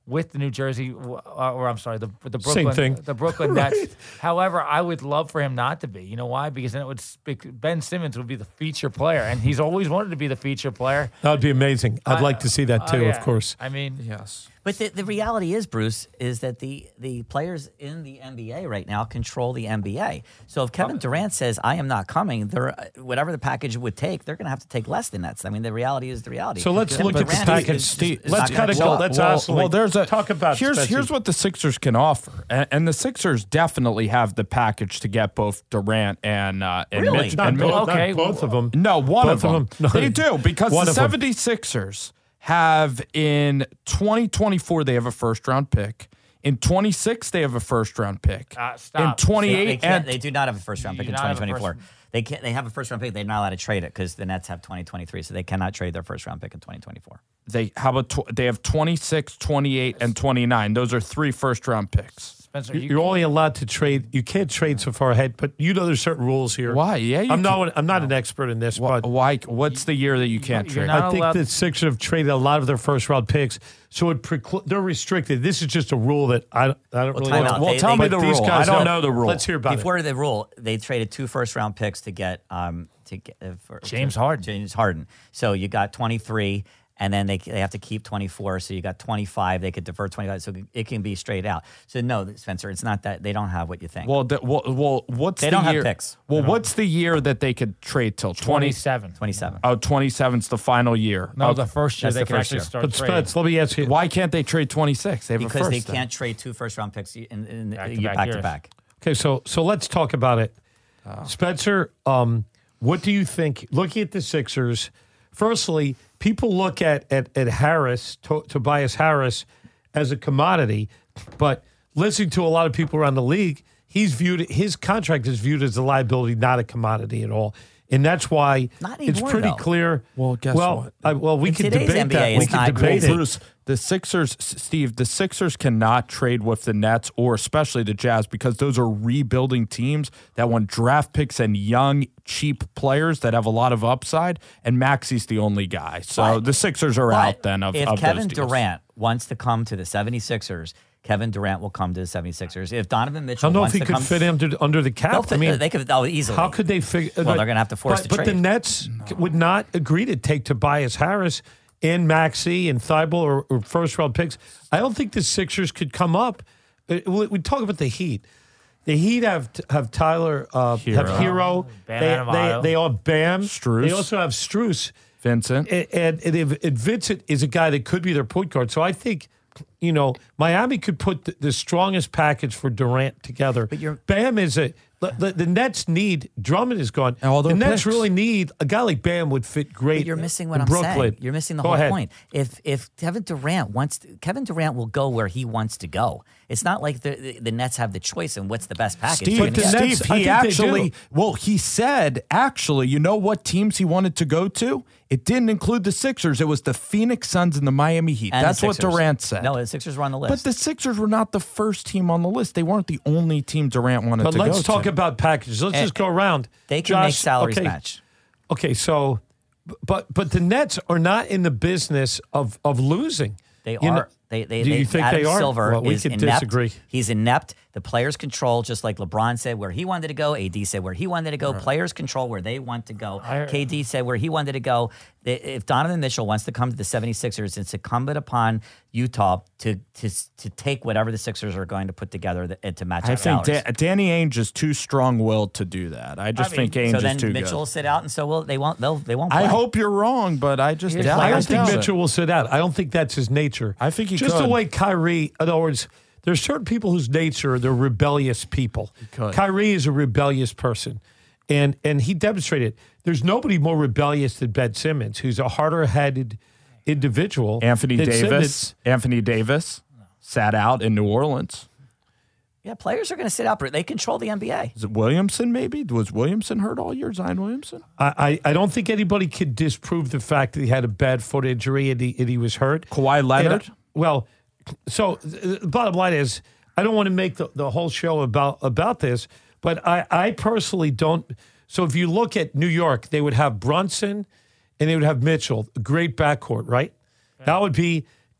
with the New Jersey, uh, or I'm sorry, the the Brooklyn, Same thing. the Brooklyn Nets. However, I would love for him not to be. You know why? Because then it would speak, Ben Simmons would be the feature player, and he's always wanted to be the feature player. That would be amazing. I'd I- like to see that oh, too, yeah. of course. I mean, Yes. But the, the reality is, Bruce, is that the, the players in the N B A right now control the N B A. So if Kevin Durant says, I am not coming, they're, whatever the package would take, they're going to have to take less than that. I mean, the reality is the reality. So let's Kevin look at the Durant package, is- is- Steve. is Let's not cut gonna it show go. up. Let's well, oscillate. well, there's a Talk about here's Spencer. here's what the Sixers can offer, and, and the Sixers definitely have the package to get both Durant and uh, and Really? Mitch. Not and both, okay, not both of them. No, one Both of of them. them. No. They do because One the of them. 76ers have in twenty twenty-four they have a first round pick. In twenty-six they have a first round pick. Uh, stop. In They, twenty-eight can't, and they do not have a first round You pick do in not have a twenty twenty-four. first- They can't. They have a first round pick. They're not allowed to trade it because the Nets have twenty twenty-three, so they cannot trade their first round pick in twenty twenty-four. they how about tw- they have twenty-six, twenty-eight and twenty-nine. Those are three first round picks. Spencer, You- you, You're only allowed to trade. You can't trade so far ahead, but you know there's certain rules here. Why? Yeah, you I'm can- not. I'm not an expert in this, Why, but why what's the year that you can't You're trade? not I think allowed- the Sixers have traded a lot of their first round picks, so it preclu- they're restricted. This is just a rule that I don't, I don't Well, really time know. out. Well, They- tell they- me the But these rule. guys I don't know the rule. Let's hear about Before it. the rule, they traded two first round picks to get um to get uh, for, James to- Harden. James Harden. So you got twenty-three, and then they they have to keep twenty-four. So you got twenty-five. They could defer twenty-five. So it can be straight out. So no, Spencer, it's not that they don't have what you think. Well, the, well, well, what's They the don't have year? picks. Well, what's the year that they could trade till? twenty twenty-seven. twenty-seven. Oh, twenty-seven's the final year. No, Okay. the first year That's they the can first actually year. start But trading. Spence, let me ask you. Why can't they trade twenty-six? They have a Because first they then. can't trade two first round picks in, in, Back to in back back to years. back. Okay, so so let's talk about it, Spencer. Um, what do you think? Looking at the Sixers, firstly, people look at at, at Harris, to, Tobias Harris, as a commodity, but listening to a lot of people around the league, he's viewed his contract is viewed as a liability, not a commodity at all. And that's why Not it's anymore, pretty though. clear. Well, guess well, what? I, well, we In can today's debate N B A, that. it's We can not debate crazy. it. Bruce, the Sixers, Steve, the Sixers cannot trade with the Nets or especially the Jazz because those are rebuilding teams that want draft picks and young, cheap players that have a lot of upside. And Maxi's the only guy. So But- the Sixers are But out then of, if of Kevin those deals. Durant wants to come to the 76ers, Kevin Durant will come to the 76ers. If Donovan I Mitchell don't know if wants he to could come, fit under, under the they'll cap. fit, I mean, they could oh, easily. how could they figure? Well, they're gonna have to force but, the But the trade. Nets would not agree to take Tobias Harris and Maxey and Thibault or, or first round picks. I don't think the Sixers could come up. uh, We we talk about the Heat. The Heat have have Tyler uh, Hero. have Hero. Bam they, Adebayo. they they all have Bam. Strus. They also have Struess. Vincent. And, and, and, if- and Vincent is a guy that could be their point guard. So I think, you know, Miami could put the, the strongest package for Durant together. But you're- Bam is a the, the, the Nets need Drummond is gone. And all the their Nets picks. really need a guy like Bam would fit great. But you're missing what in I'm Brooklyn. saying. You're missing the Go whole ahead. point. If if Kevin Durant wants to, Kevin Durant will go where he wants to go. It's not like the the, the Nets have the choice in what's the best package. Steve, They're But the gonna get. Nets- Steve, I he think they actually, do. well, he said, actually, you know what teams he wanted to go to? It didn't include the Sixers. It was the Phoenix Suns and the Miami Heat. And the That's what Sixers. Durant said. No, the Sixers were on the list. But the Sixers were not the first team on the list. They weren't the only team Durant wanted But to go let's to. talk about packages. Let's And just go around. they can make Josh, salaries okay, match. Okay, so, but but the Nets are not in the business of of losing. They You are. know- they, they, Do they, you think Adam they are? Silver Well, we is could inept. disagree. He's inept. The players control, just like LeBron said, where he wanted to go. A D said where he wanted to go. Players control where they want to go. I- K D said where he wanted to go. If Donovan Mitchell wants to come to the 76ers, it's incumbent upon Utah to to to take whatever the Sixers are going to put together th- and to match I up think salaries. Da- Danny Ainge is too strong-willed to do that. I just I mean, think Ainge so is then too Mitchell will good. sit out, and so will they won't. They'll they won't. Play. I hope you're wrong, but I just Here's doubt, my I don't Yes, think doubt it. Mitchell will sit out. I don't think that's his nature. I think he just could. the way Kyrie. In other words, there's certain people whose nature they're rebellious people. could. Kyrie is a rebellious person, and and he demonstrated. There's nobody more rebellious than Ben Simmons, who's a harder-headed individual. Anthony than Davis. Simmons. Anthony Davis sat out in New Orleans. Yeah, players are going to sit out, but they control the N B A. Is it Williamson? Maybe was Williamson hurt all year? Zion Williamson. I, I I don't think anybody could disprove the fact that he had a bad foot injury and he, and he was hurt. Kawhi Leonard? And, uh, well, so the the bottom line is, I don't want to make the, the whole show about about this, but I, I personally don't. So if you look at New York, they would have Brunson and they would have Mitchell, a great backcourt, right? That would be,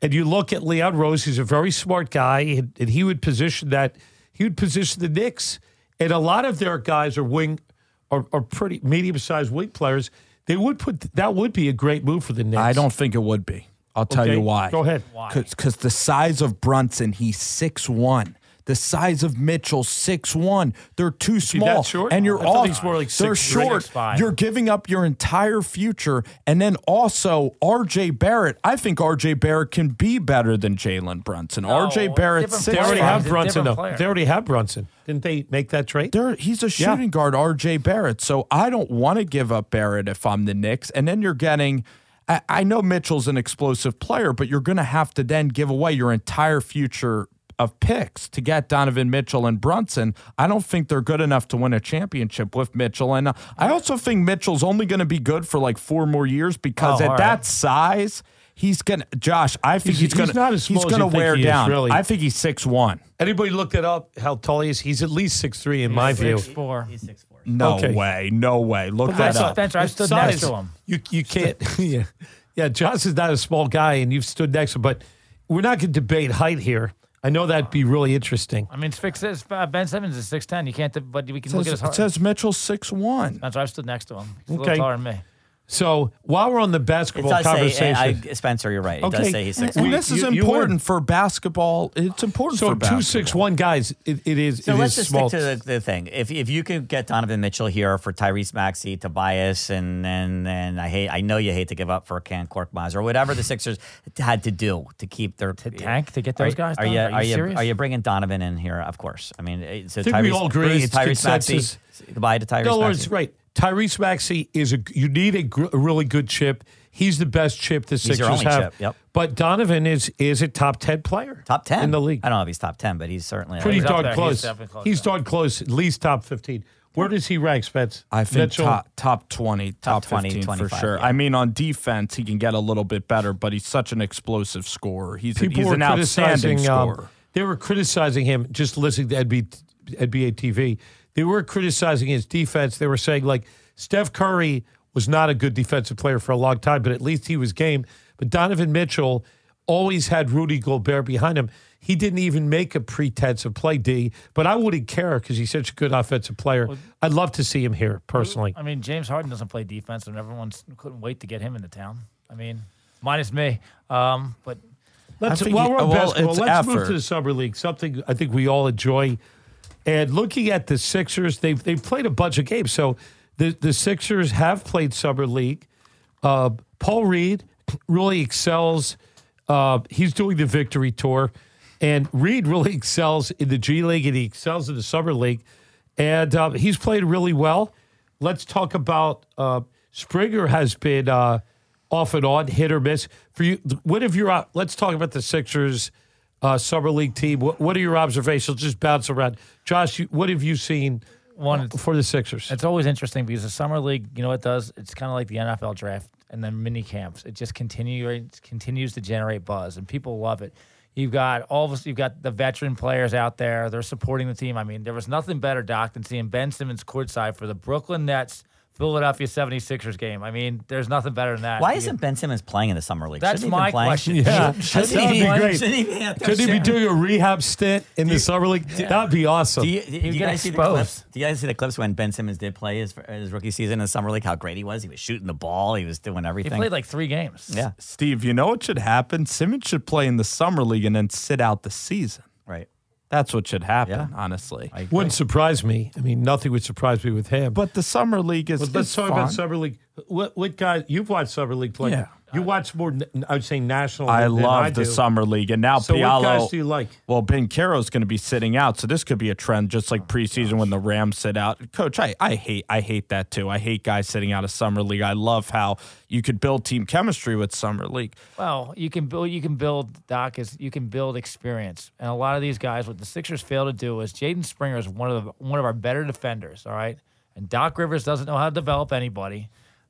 And you look at Leon Rose, he's a very smart guy, and, and he would position that, he would position the Knicks. And a lot of their guys are wing, are, are pretty medium-sized wing players. They would put, that would be a great move for the Knicks. I don't think it would be. I'll tell Okay, you why. Go ahead. Because the size of Brunson, he's six one. The size of Mitchell, six one. They're too small. that short? And you're I thought off. he's more like They're six three. short. six five. You're giving up your entire future. And then also R J Barrett. I think R J Barrett can be better than Jalen Brunson. R J Barrett's different They six already player. have He's a Brunson, different though. player. They already have Brunson. Didn't they make that trade? There, he's a Yeah. shooting guard, R J Barrett. So I don't want to give up Barrett if I'm the Knicks. And then you're getting, I, I know Mitchell's an explosive player, but you're going to have to then give away your entire future of picks to get Donovan Mitchell and Brunson. I don't think they're good enough to win a championship with Mitchell. And uh, I also think Mitchell's only going to be good for like four more years because Oh, at all that right. size, he's going to, Josh, I think He's- he's, going he's not as to, he's small as going you to think wear he is, down. really. I think he's six one. Anybody looked it up, how tall he is? He's at least six three in my view. six four. He's six four. No Okay. way. No way. Look But that that's- up. Spencer, I stood Size, next to him. You you can't. yeah, yeah. Josh is not a small guy, and you've stood next to him. But we're not going to debate height here. I know that'd be really interesting. I mean, it's fixed. It's, uh, Ben Simmons is six ten. You can't, but we can look It at his says, heart. it says Mitchell six one. Spencer, I stood next to him. He's a Okay. little taller than me. So while we're on the It basketball does conversation, say, I, Spencer, you're right. It Okay. does say he's six And We- one. this is you- you important win. for basketball. It's important so for two basketball. six one guys, it, it is. So it let's is just small. stick to the, the thing. If if you could get Donovan Mitchell here for Tyrese Maxey, Tobias, and and and I hate, I know you hate to give up for Ken Korkmaz or whatever the Sixers had to do to keep their To tank to get Are, those guys. are done? you Are you are you serious? are you bringing Donovan in here? Of course. I mean, eh, so I think we Tyrese, all agree Bruce, it's Tyrese Maxey. consensus. Goodbye to Tyrese No, Maxey. it's right. Tyrese Maxey is a. You need a, gr- a really good chip. He's the best chip the your Sixers only have. chip, yep. But Donovan is is a top ten player. Top ten in the league. I don't know if he's top ten, but he's certainly Pretty He's up darn there. He's close. definitely close, He's yeah. darn close. At least top fifteen. Where does he rank, Spence? I think Mitchell? top top twenty, top, Top twenty, fifteen for twenty-five, sure. yeah. I mean, on defense, he can get a little bit better, but he's such an explosive scorer. He's, a, People he's were an outstanding criticizing. um, scorer. they were criticizing him. Just listening to N B A T V, they were criticizing his defense. They were saying like Steph Curry was not a good defensive player for a long time, but at least he was game. But Donovan Mitchell always had Rudy Gobert behind him. He didn't even make a pretense of play, D, but I wouldn't care because he's such a good offensive player. I'd love to see him here, personally. I mean, James Harden doesn't play defense, and everyone couldn't wait to get him into town. I mean, minus me. Um, but Let's, I think while he- we're on well, basketball, it's let's move effort. to the Summer League, something I think we all enjoy. And looking at the Sixers, they've, they've played a bunch of games. So the, the Sixers have played Summer League. Uh, Paul Reed really excels. Uh, he's doing the Victory Tour. And Reed really excels in the G League, and he excels in the Summer League. And uh, he's played really well. Let's talk about uh, Springer has been uh, off and on, hit or miss. For you, what have your, uh, let's talk about the Sixers uh, Summer League team. What, what are your observations? Just bounce around. Josh, you, what have you seen One, for the Sixers? it's always interesting because the summer league, you know what it does? It's kind of like the N F L draft and then mini camps. It just continue, it continues to generate buzz, and people love it. You've got all of us. You've got the veteran players out there. They're supporting the team. I mean, there was nothing better, Doc, than seeing Ben Simmons courtside for the Brooklyn Nets Philadelphia seventy-sixers game. I mean, there's nothing better than that. Why You isn't Ben Simmons playing in the summer league? That's Shouldn't he my been playing? question. Yeah, Should- Shouldn't that'd he be be- great. shouldn't he be out there Could he be shooting? doing a rehab stint in the Summer League? That'd be awesome. Do you, do you get guys see the exposed. clips? Do you guys see the clips when Ben Simmons did play his, his rookie season in the summer league? How great he was! He was shooting the ball. He was doing He everything. played like three games. yeah, Steve, you know what should happen? Simmons should play in the summer league and then sit out the season. right. That's what should happen, Yeah. honestly. I agree. Wouldn't surprise me. I mean, nothing would surprise me with him. But the summer league is. But let's is talk fun. about Summer League. What what guys you've watched Summer League play? Yeah. You watch more. n- I would say national. I than love I the do. summer league, and now So Pialo. what guys do you like? Well, Ben Caro's going to be sitting out, so this could be a trend, just like preseason when the Rams sit out. Coach, I, I hate I hate that too. I hate guys sitting out of summer league. I love how you could build team chemistry with summer league. Well, you can build. You can build. Doc is you can build experience, and a lot of these guys, what the Sixers fail to do is Jaden Springer is one of the one of our better defenders. All right, and Doc Rivers doesn't know how to develop anybody.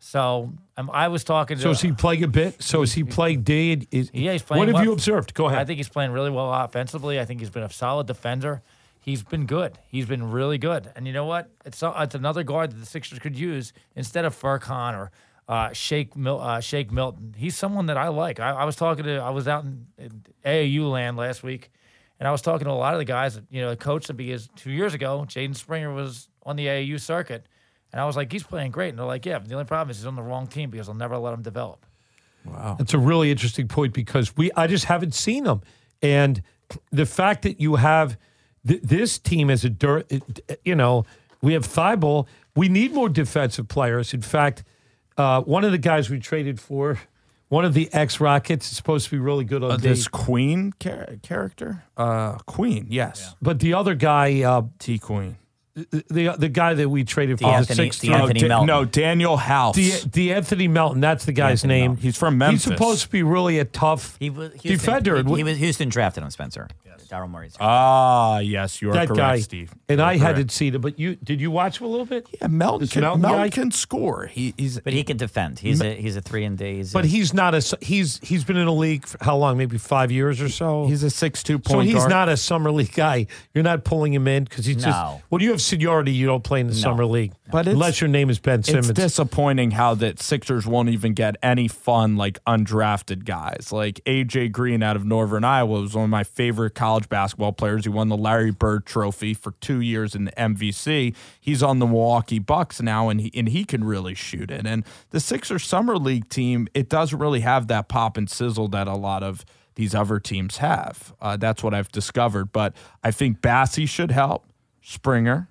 So um, I was talking to. So is he playing a bit? So is he playing D? And is, Yeah, he's playing What have well. you observed? Go ahead. I think he's playing really well offensively. I think he's been a solid defender. He's been good. He's been really good. And you know what? It's it's another guard that the Sixers could use instead of Furkan or Uh, Shake Mil- uh, Shake Milton. He's someone that I like. I, I was talking to. I was out in, in A A U land last week, and I was talking to a lot of the guys that you know coached them because two years ago, Jaden Springer was on the A A U circuit, and I was like, he's playing great, and they're like, yeah. But the only problem is he's on the wrong team because they'll never let him develop. Wow, that's a really interesting point because we I just haven't seen him, and the fact that you have th- this team as a dirt, you know, we have Thibault. We need more defensive players. In fact. Uh, one of the guys we traded for, one of the ex-Rockets, is supposed to be really good on uh, D. this Queen char- character? Uh, Queen, yes. Yeah. But the other guy... Uh, T. Queen. The, the the guy that we traded for, D'Anthony, the six D'Anthony oh, Melton. No, Daniel House. D- D'Anthony Melton, that's the guy's D'Anthony name. Melton. He's from Memphis. He's supposed to be really a tough He was Houston, defender. He, he was Houston drafted him, Spencer. Daryl Murray's. Ah, yes, you are that correct, guy. Steve. And You're I correct. hadn't seen it, but you did you watch him a little bit? Yeah, Melton, This can, Melton Melton guy? can score. He, he's But he can defend. He's a he's a three and D. But he's not a he's he's been in the league for how long? Maybe five years or so. he's a six two point so he's guard. not a summer league guy. You're not pulling him in because he's just No. when you have seniority, you don't play in the summer league. But it's- unless your name is Ben Simmons. It's disappointing how that Sixers won't even get any fun like undrafted guys. Like A J Green out of Northern Iowa was one of my favorite college basketball players. He won the Larry Bird Trophy for two years in the M V C. He's on the Milwaukee Bucks now, and he and he can really shoot it. And the Sixers summer league team, it doesn't really have that pop and sizzle that a lot of these other teams have. Uh, that's what I've discovered. But I think Bassey should help. Springer.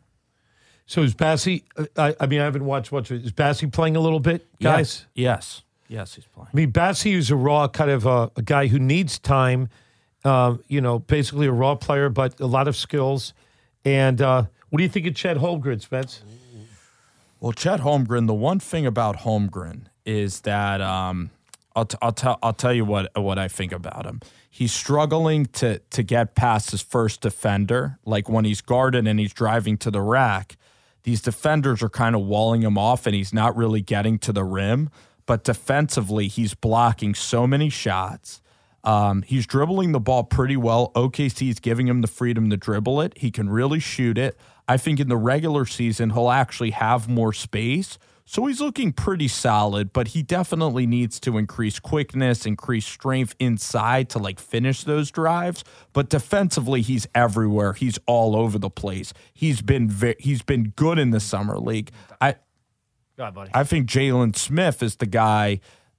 So is Bassey? uh, I, I mean, I haven't watched much of it. Is Bassey playing a little bit, guys? Yes. Yes, he's playing. I mean, Bassey is a raw kind of a, a guy who needs time. Um, you know, basically a raw player, but a lot of skills. And uh, what do you think of Chet Holmgren, Spence? Well, Chet Holmgren, the one thing about Holmgren is that um, I'll, t- I'll tell I'll tell you what what I think about him. He's struggling to to get past his first defender. Like when he's guarded and he's driving to the rack, these defenders are kind of walling him off, and he's not really getting to the rim. But defensively, he's blocking so many shots. Um, he's dribbling the ball pretty well. O K C is giving him the freedom to dribble it. He can really shoot it. I think in the regular season, he'll actually have more space. So he's looking pretty solid, but he definitely needs to increase quickness, increase strength inside to like finish those drives. But defensively, he's everywhere. He's all over the place. He's been ve- he's been good in the summer league. I Go ahead, buddy. I think Jalen Smith is the guy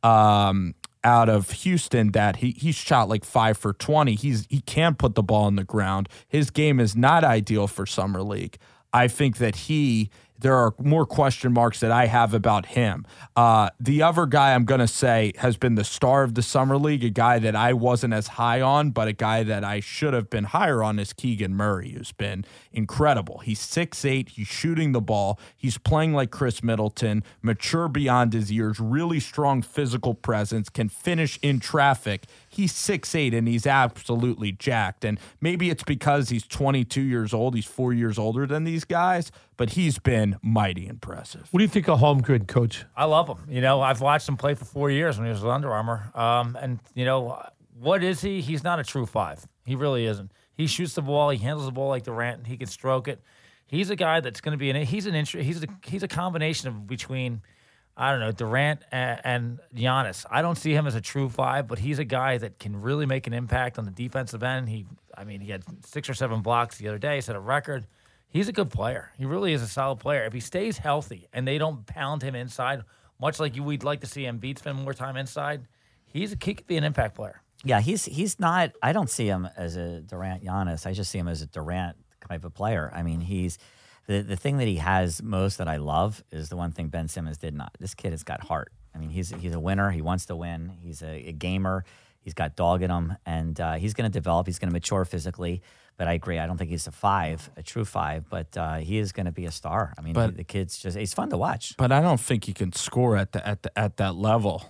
um, out of Houston that he he's shot like five for twenty. He's he can put the ball on the ground. His game is not ideal for summer league. I think that he. There are more question marks that I have about him. Uh, the other guy I'm going to say has been the star of the summer league, a guy that I wasn't as high on, but a guy that I should have been higher on is Keegan Murray, who's been incredible. He's six eight. He's shooting the ball. He's playing like Chris Middleton, mature beyond his years, really strong physical presence, can finish in traffic. He's six eight, and he's absolutely jacked. And maybe it's because he's twenty-two years old. He's four years older than these guys, but he's been mighty impressive. What do you think of Holmgren, Coach? I love him. You know, I've watched him play for four years when he was with Under Armour. Um, and, you know, what is he? He's not a true five. He really isn't. He shoots the ball. He handles the ball like Durant. He can stroke it. He's a guy that's going to be an – he's an intro, he's a, he's a combination of between, I don't know, Durant and, and Giannis. I don't see him as a true five, but he's a guy that can really make an impact on the defensive end. He, I mean, he had six or seven blocks the other day, set a record. He's a good player. He really is a solid player. If he stays healthy and they don't pound him inside, much like you, we'd like to see Embiid spend more time inside, he's a, he could be an impact player. Yeah, he's he's not. I don't see him as a Durant Giannis. I just see him as a Durant type of player. I mean, he's the the thing that he has most that I love is the one thing Ben Simmons did not. This kid has got heart. I mean, he's he's a winner. He wants to win. He's a, a gamer. He's got dog in him, and uh, he's going to develop. He's going to mature physically. But I agree. I don't think he's a five, a true five, but uh, he is going to be a star. I mean, But- he, the kid's just, he's fun to watch. But I don't think he can score at the at the, at that level.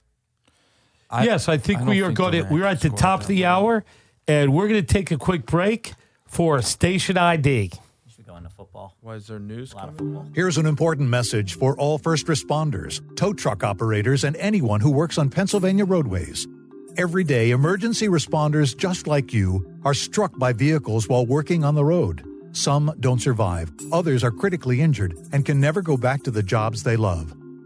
I- yes, I think I we don't are think going to. Durant We're can at the score top at of that the level. hour, and we're going to take a quick break for Station I D. You should go into football. Why is there news A lot of coming? football. Here's an important message for all first responders, tow truck operators, and anyone who works on Pennsylvania roadways. Every day, emergency responders just like you are struck by vehicles while working on the road. Some don't survive, others are critically injured and can never go back to the jobs they love.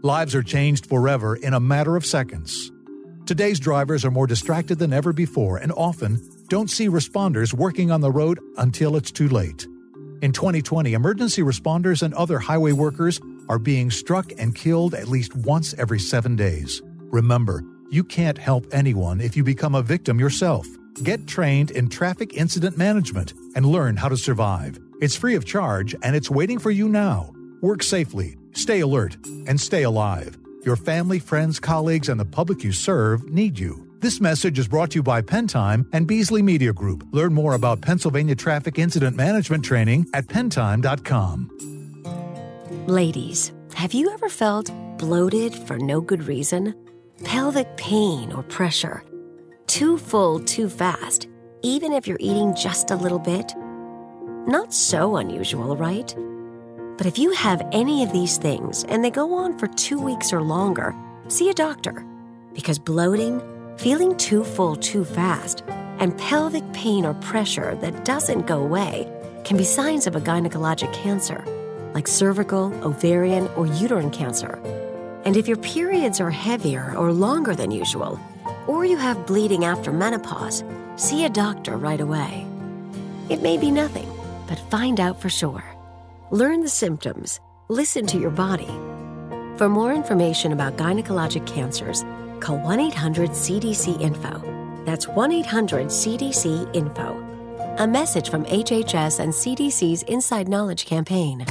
Lives are changed forever in a matter of seconds. Today's drivers are more distracted than ever before and often don't see responders working on the road until it's too late. In twenty twenty, emergency responders and other highway workers are being struck and killed at least once every seven days. Remember, you can't help anyone if you become a victim yourself. Get trained in traffic incident management and learn how to survive. It's free of charge and it's waiting for you now. Work safely, stay alert, and stay alive. Your family, friends, colleagues, and the public you serve need you. This message is brought to you by Pentime and Beasley Media Group. Learn more about Pennsylvania Traffic Incident Management Training at pentime dot com. Ladies, have you ever felt bloated for no good reason? Pelvic pain or pressure? Too full too fast, even if you're eating just a little bit? Not so unusual, right? But if you have any of these things and they go on for two weeks or longer, see a doctor. Because bloating, feeling too full too fast, and pelvic pain or pressure that doesn't go away can be signs of a gynecologic cancer, like cervical, ovarian, or uterine cancer. And if your periods are heavier or longer than usual, or you have bleeding after menopause, see a doctor right away. It may be nothing, but find out for sure. Learn the symptoms. Listen to your body. For more information about gynecologic cancers, call one eight hundred C D C info. That's one eight hundred C D C info. A message from H H S and C D C's Inside Knowledge campaign.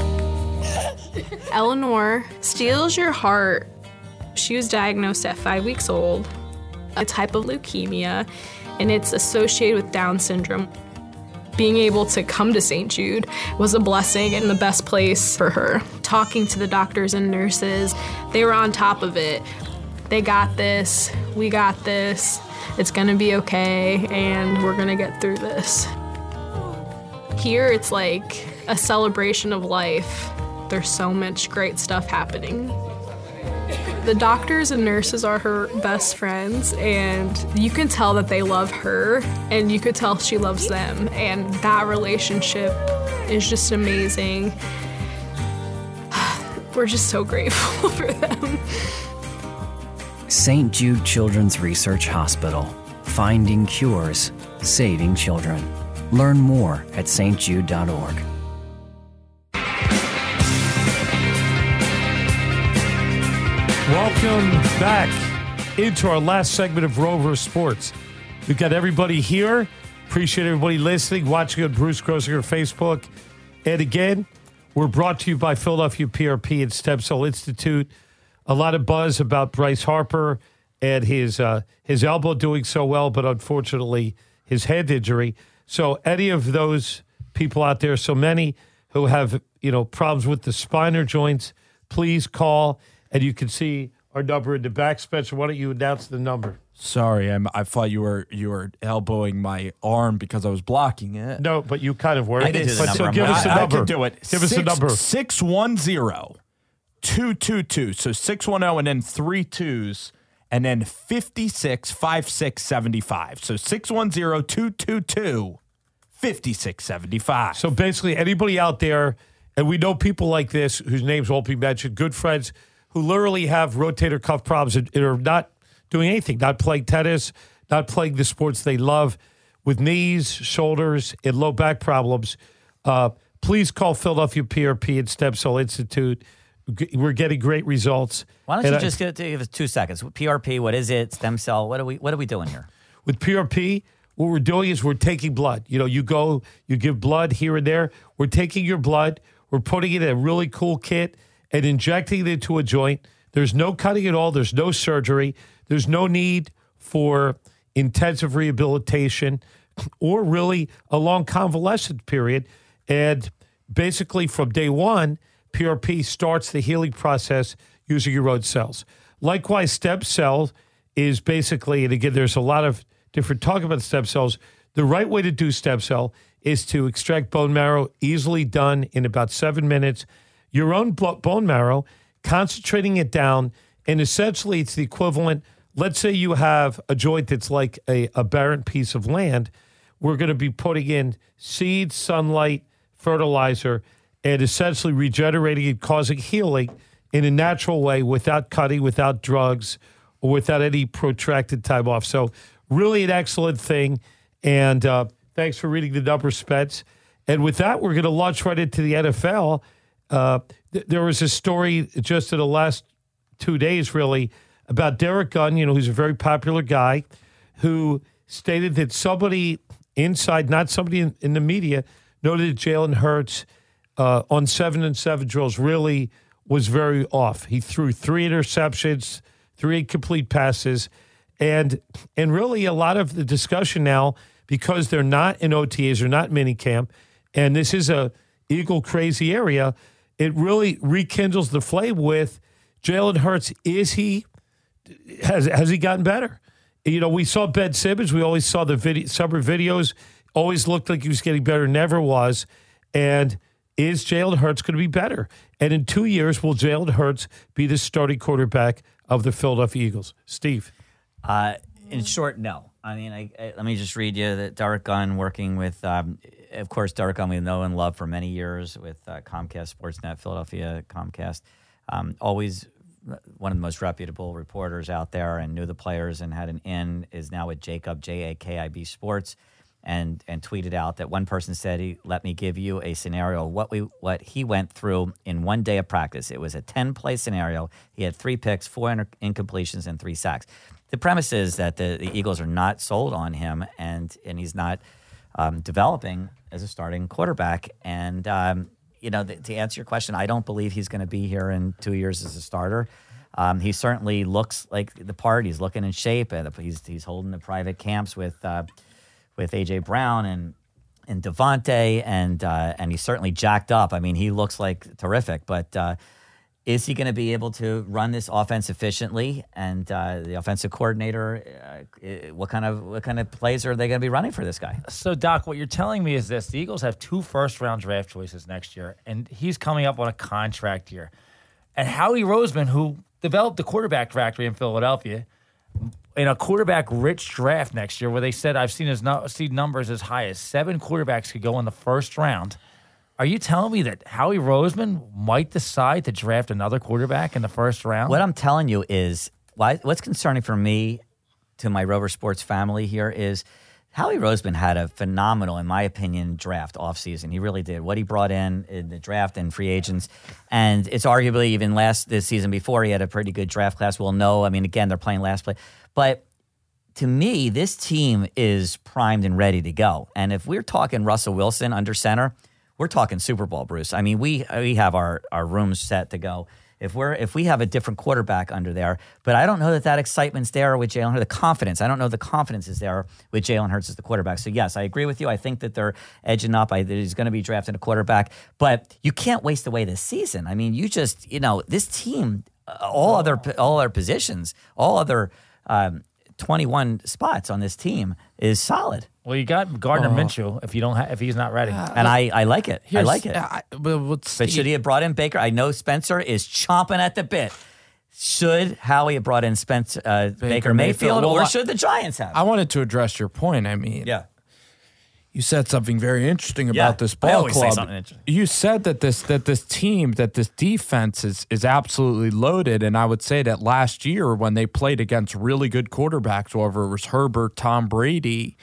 Eleanor steals your heart. She was diagnosed at five weeks old, a type of leukemia, and it's associated with Down syndrome. Being able to come to Saint Jude was a blessing and the best place for her. Talking to the doctors and nurses, they were on top of it. They got this, we got this, it's gonna be okay, and we're gonna get through this. Here, it's like a celebration of life. There's so much great stuff happening. The doctors and nurses are her best friends, and you can tell that they love her, and you could tell she loves them, and that relationship is just amazing. We're just so grateful for them. Saint Jude Children's Research Hospital. Finding cures, saving children. Learn more at s t jude dot org. Welcome back into our last segment of Rover Sports. We've got everybody here. Appreciate everybody listening, watching on Bruce Grosinger Facebook. And again, we're brought to you by Philadelphia P R P and Stem Cell Institute. A lot of buzz about Bryce Harper and his uh, his elbow doing so well, but unfortunately his head injury. So any of those people out there, so many who have, you know, problems with the spine or joints, please call. And you can see our number in the back. Spencer, why don't you announce the number? Sorry, I'm, I thought you were you were elbowing my arm because I was blocking it. No, but you kind of were. I can do the but number. so give us the I, number. I can do it. Give us the number. six one zero, two two two. So six one zero and then three twos and then fifty-six fifty-six seventy-five. So six one zero, two two two, fifty-six seventy-five. So basically anybody out there, and we know people like this whose names won't be mentioned, good friends who literally have rotator cuff problems and are not doing anything, not playing tennis, not playing the sports they love, with knees, shoulders, and low back problems, uh, please call Philadelphia P R P and Stem Cell Institute. We're getting great results. Why don't and you I, just give, give us two seconds? P R P, what is it? Stem cell, what are we what are we doing here? With P R P, what we're doing is we're taking blood. You know, you go, you give blood here and there. We're taking your blood, we're putting it in a really cool kit and injecting it into a joint. There's no cutting at all. There's no surgery. There's no need for intensive rehabilitation or really a long convalescence period. And basically from day one, P R P starts the healing process using your own cells. Likewise, stem cells is basically, and again, there's a lot of different talk about stem cells. The right way to do stem cell is to extract bone marrow, easily done in about seven minutes. Your own bone marrow, concentrating it down, and essentially it's the equivalent. Let's say you have a joint that's like a, a barren piece of land. We're going to be putting in seed, sunlight, fertilizer, and essentially regenerating and causing healing in a natural way without cutting, without drugs, or without any protracted time off. So really an excellent thing. And uh, thanks for reading the numbers, Spence. And with that, we're going to launch right into the N F L. Uh, th- there was a story just in the last two days, really, about Derek Gunn, you know, who's a very popular guy, who stated that somebody inside, not somebody in, in the media, noted that Jalen Hurts uh, on seven and seven drills really was very off. He threw three interceptions, three incomplete passes, and and really a lot of the discussion now, because they're not in O T As, they're not minicamp, and this is a Eagle crazy area, it really rekindles the flame with Jalen Hurts. Is he has has he gotten better? You know, we saw Ben Simmons. We always saw the video, summer videos. Always looked like he was getting better. Never was. And is Jalen Hurts going to be better? And in two years, will Jalen Hurts be the starting quarterback of the Philadelphia Eagles? Steve? Uh, in short, no. I mean, I, I, let me just read you that Derek Gunn working with, um, of course, Derek Gunn we know and love for many years with uh, Comcast, Sportsnet, Philadelphia, Comcast. Um, always one of the most reputable reporters out there and knew the players and had an in, is now with Jacob, J A K I B Sports, and and tweeted out that one person said, he, let me give you a scenario, what we what he went through in one day of practice. It was a ten-play scenario. He had three picks, four inter- incompletions, and three sacks. The premise is that the, the Eagles are not sold on him, and and he's not um, developing as a starting quarterback. And um, you know, the, to answer your question, I don't believe he's going to be here in two years as a starter. Um, he certainly looks like the part. He's looking in shape. He's he's holding the private camps with uh, with A J Brown and and Devontae, and uh, and he's certainly jacked up. I mean, he looks like terrific. But uh, is he going to be able to run this offense efficiently? And uh, the offensive coordinator, uh, what kind of what kind of plays are they going to be running for this guy? So, Doc, what you're telling me is this: the Eagles have two first-round draft choices next year, and he's coming up on a contract year. And Howie Roseman, who developed the quarterback factory in Philadelphia, in a quarterback-rich draft next year, where they said I've seen his no, seen numbers as high as seven quarterbacks could go in the first round. Are you telling me that Howie Roseman might decide to draft another quarterback in the first round? What I'm telling you is, why, what's concerning for me, to my Rover Sports family here, is Howie Roseman had a phenomenal, in my opinion, draft offseason. He really did. What he brought in in the draft and free agents, and it's arguably even last this season before, he had a pretty good draft class. We'll know. I mean, again, they're playing last play. But to me, this team is primed and ready to go. And if we're talking Russell Wilson under center, we're talking Super Bowl, Bruce. I mean, we we have our, our rooms set to go. If we're if we have a different quarterback under there, but I don't know that that excitement's there with Jalen Hurts. The confidence, I don't know the confidence is there with Jalen Hurts as the quarterback. So yes, I agree with you. I think that they're edging up. I, that he's going to be drafting a quarterback, but you can't waste away this season. I mean, you just you know this team, all other all other positions, all other um, twenty-one spots on this team is solid. Well, you got Gardner oh. Minshew if you don't ha- if he's not ready, uh, and I, I like it. I like it. I, but, but should he have brought in Baker? I know Spencer is chomping at the bit. Should Howie have brought in Spencer uh, Baker, Baker Mayfield, Mayfield well, or should the Giants have? I wanted to address your point. I mean, yeah. You said something very interesting about yeah, this ball I always club. Say something interesting. You said that this that this team, that this defense is is absolutely loaded, and I would say that last year when they played against really good quarterbacks, whether it was Herbert, Tom Brady,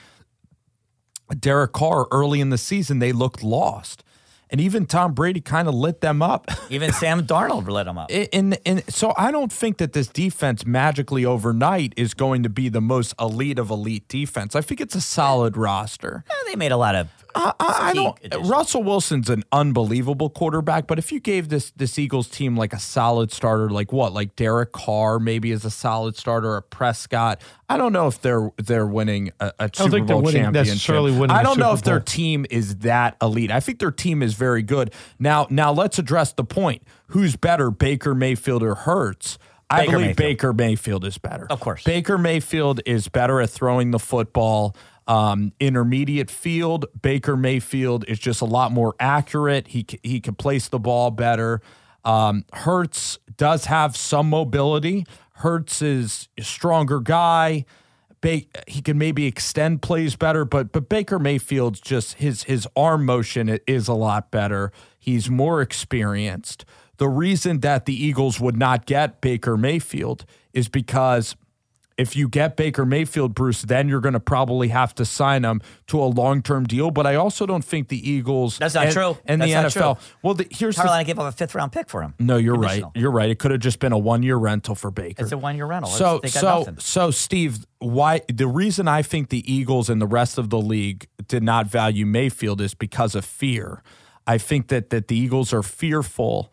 Derek Carr, early in the season, they looked lost. And even Tom Brady kind of lit them up. Even Sam Darnold lit them up. And, and so I don't think that this defense magically overnight is going to be the most elite of elite defense. I think it's a solid roster. Yeah, they made a lot of I, I don't. Additions. Russell Wilson's an unbelievable quarterback, but if you gave this this Eagles team like a solid starter, like what, like Derek Carr maybe as a solid starter, or Prescott, I don't know if they're they're winning a, a Super Bowl winning, championship. Winning I don't know Super if their Bowl. team is that elite. I think their team is very good. Now, now let's address the point: who's better, Baker Mayfield or Hurts? I Baker believe Mayfield. Baker Mayfield is better. Of course, Baker Mayfield is better at throwing the football. Um, intermediate field, Baker Mayfield is just a lot more accurate. He he can place the ball better. Um, Hurts does have some mobility. Hurts is a stronger guy. Ba- he can maybe extend plays better, but but Baker Mayfield's just his his arm motion is a lot better. He's more experienced. the reason that the Eagles would not get Baker Mayfield is because if you get Baker Mayfield, Bruce, then you're going to probably have to sign him to a long-term deal. But I also don't think the Eagles That's not and, true. and That's the not N F L. True. Well, the, here's Carolina the, gave up a fifth-round pick for him. No, you're Conditional. right. You're right. It could have just been a one-year rental for Baker. It's a one-year rental. So, It's- they got so, nothing. so, Steve, why the reason I think the Eagles and the rest of the league did not value Mayfield is because of fear. I think that that the Eagles are fearful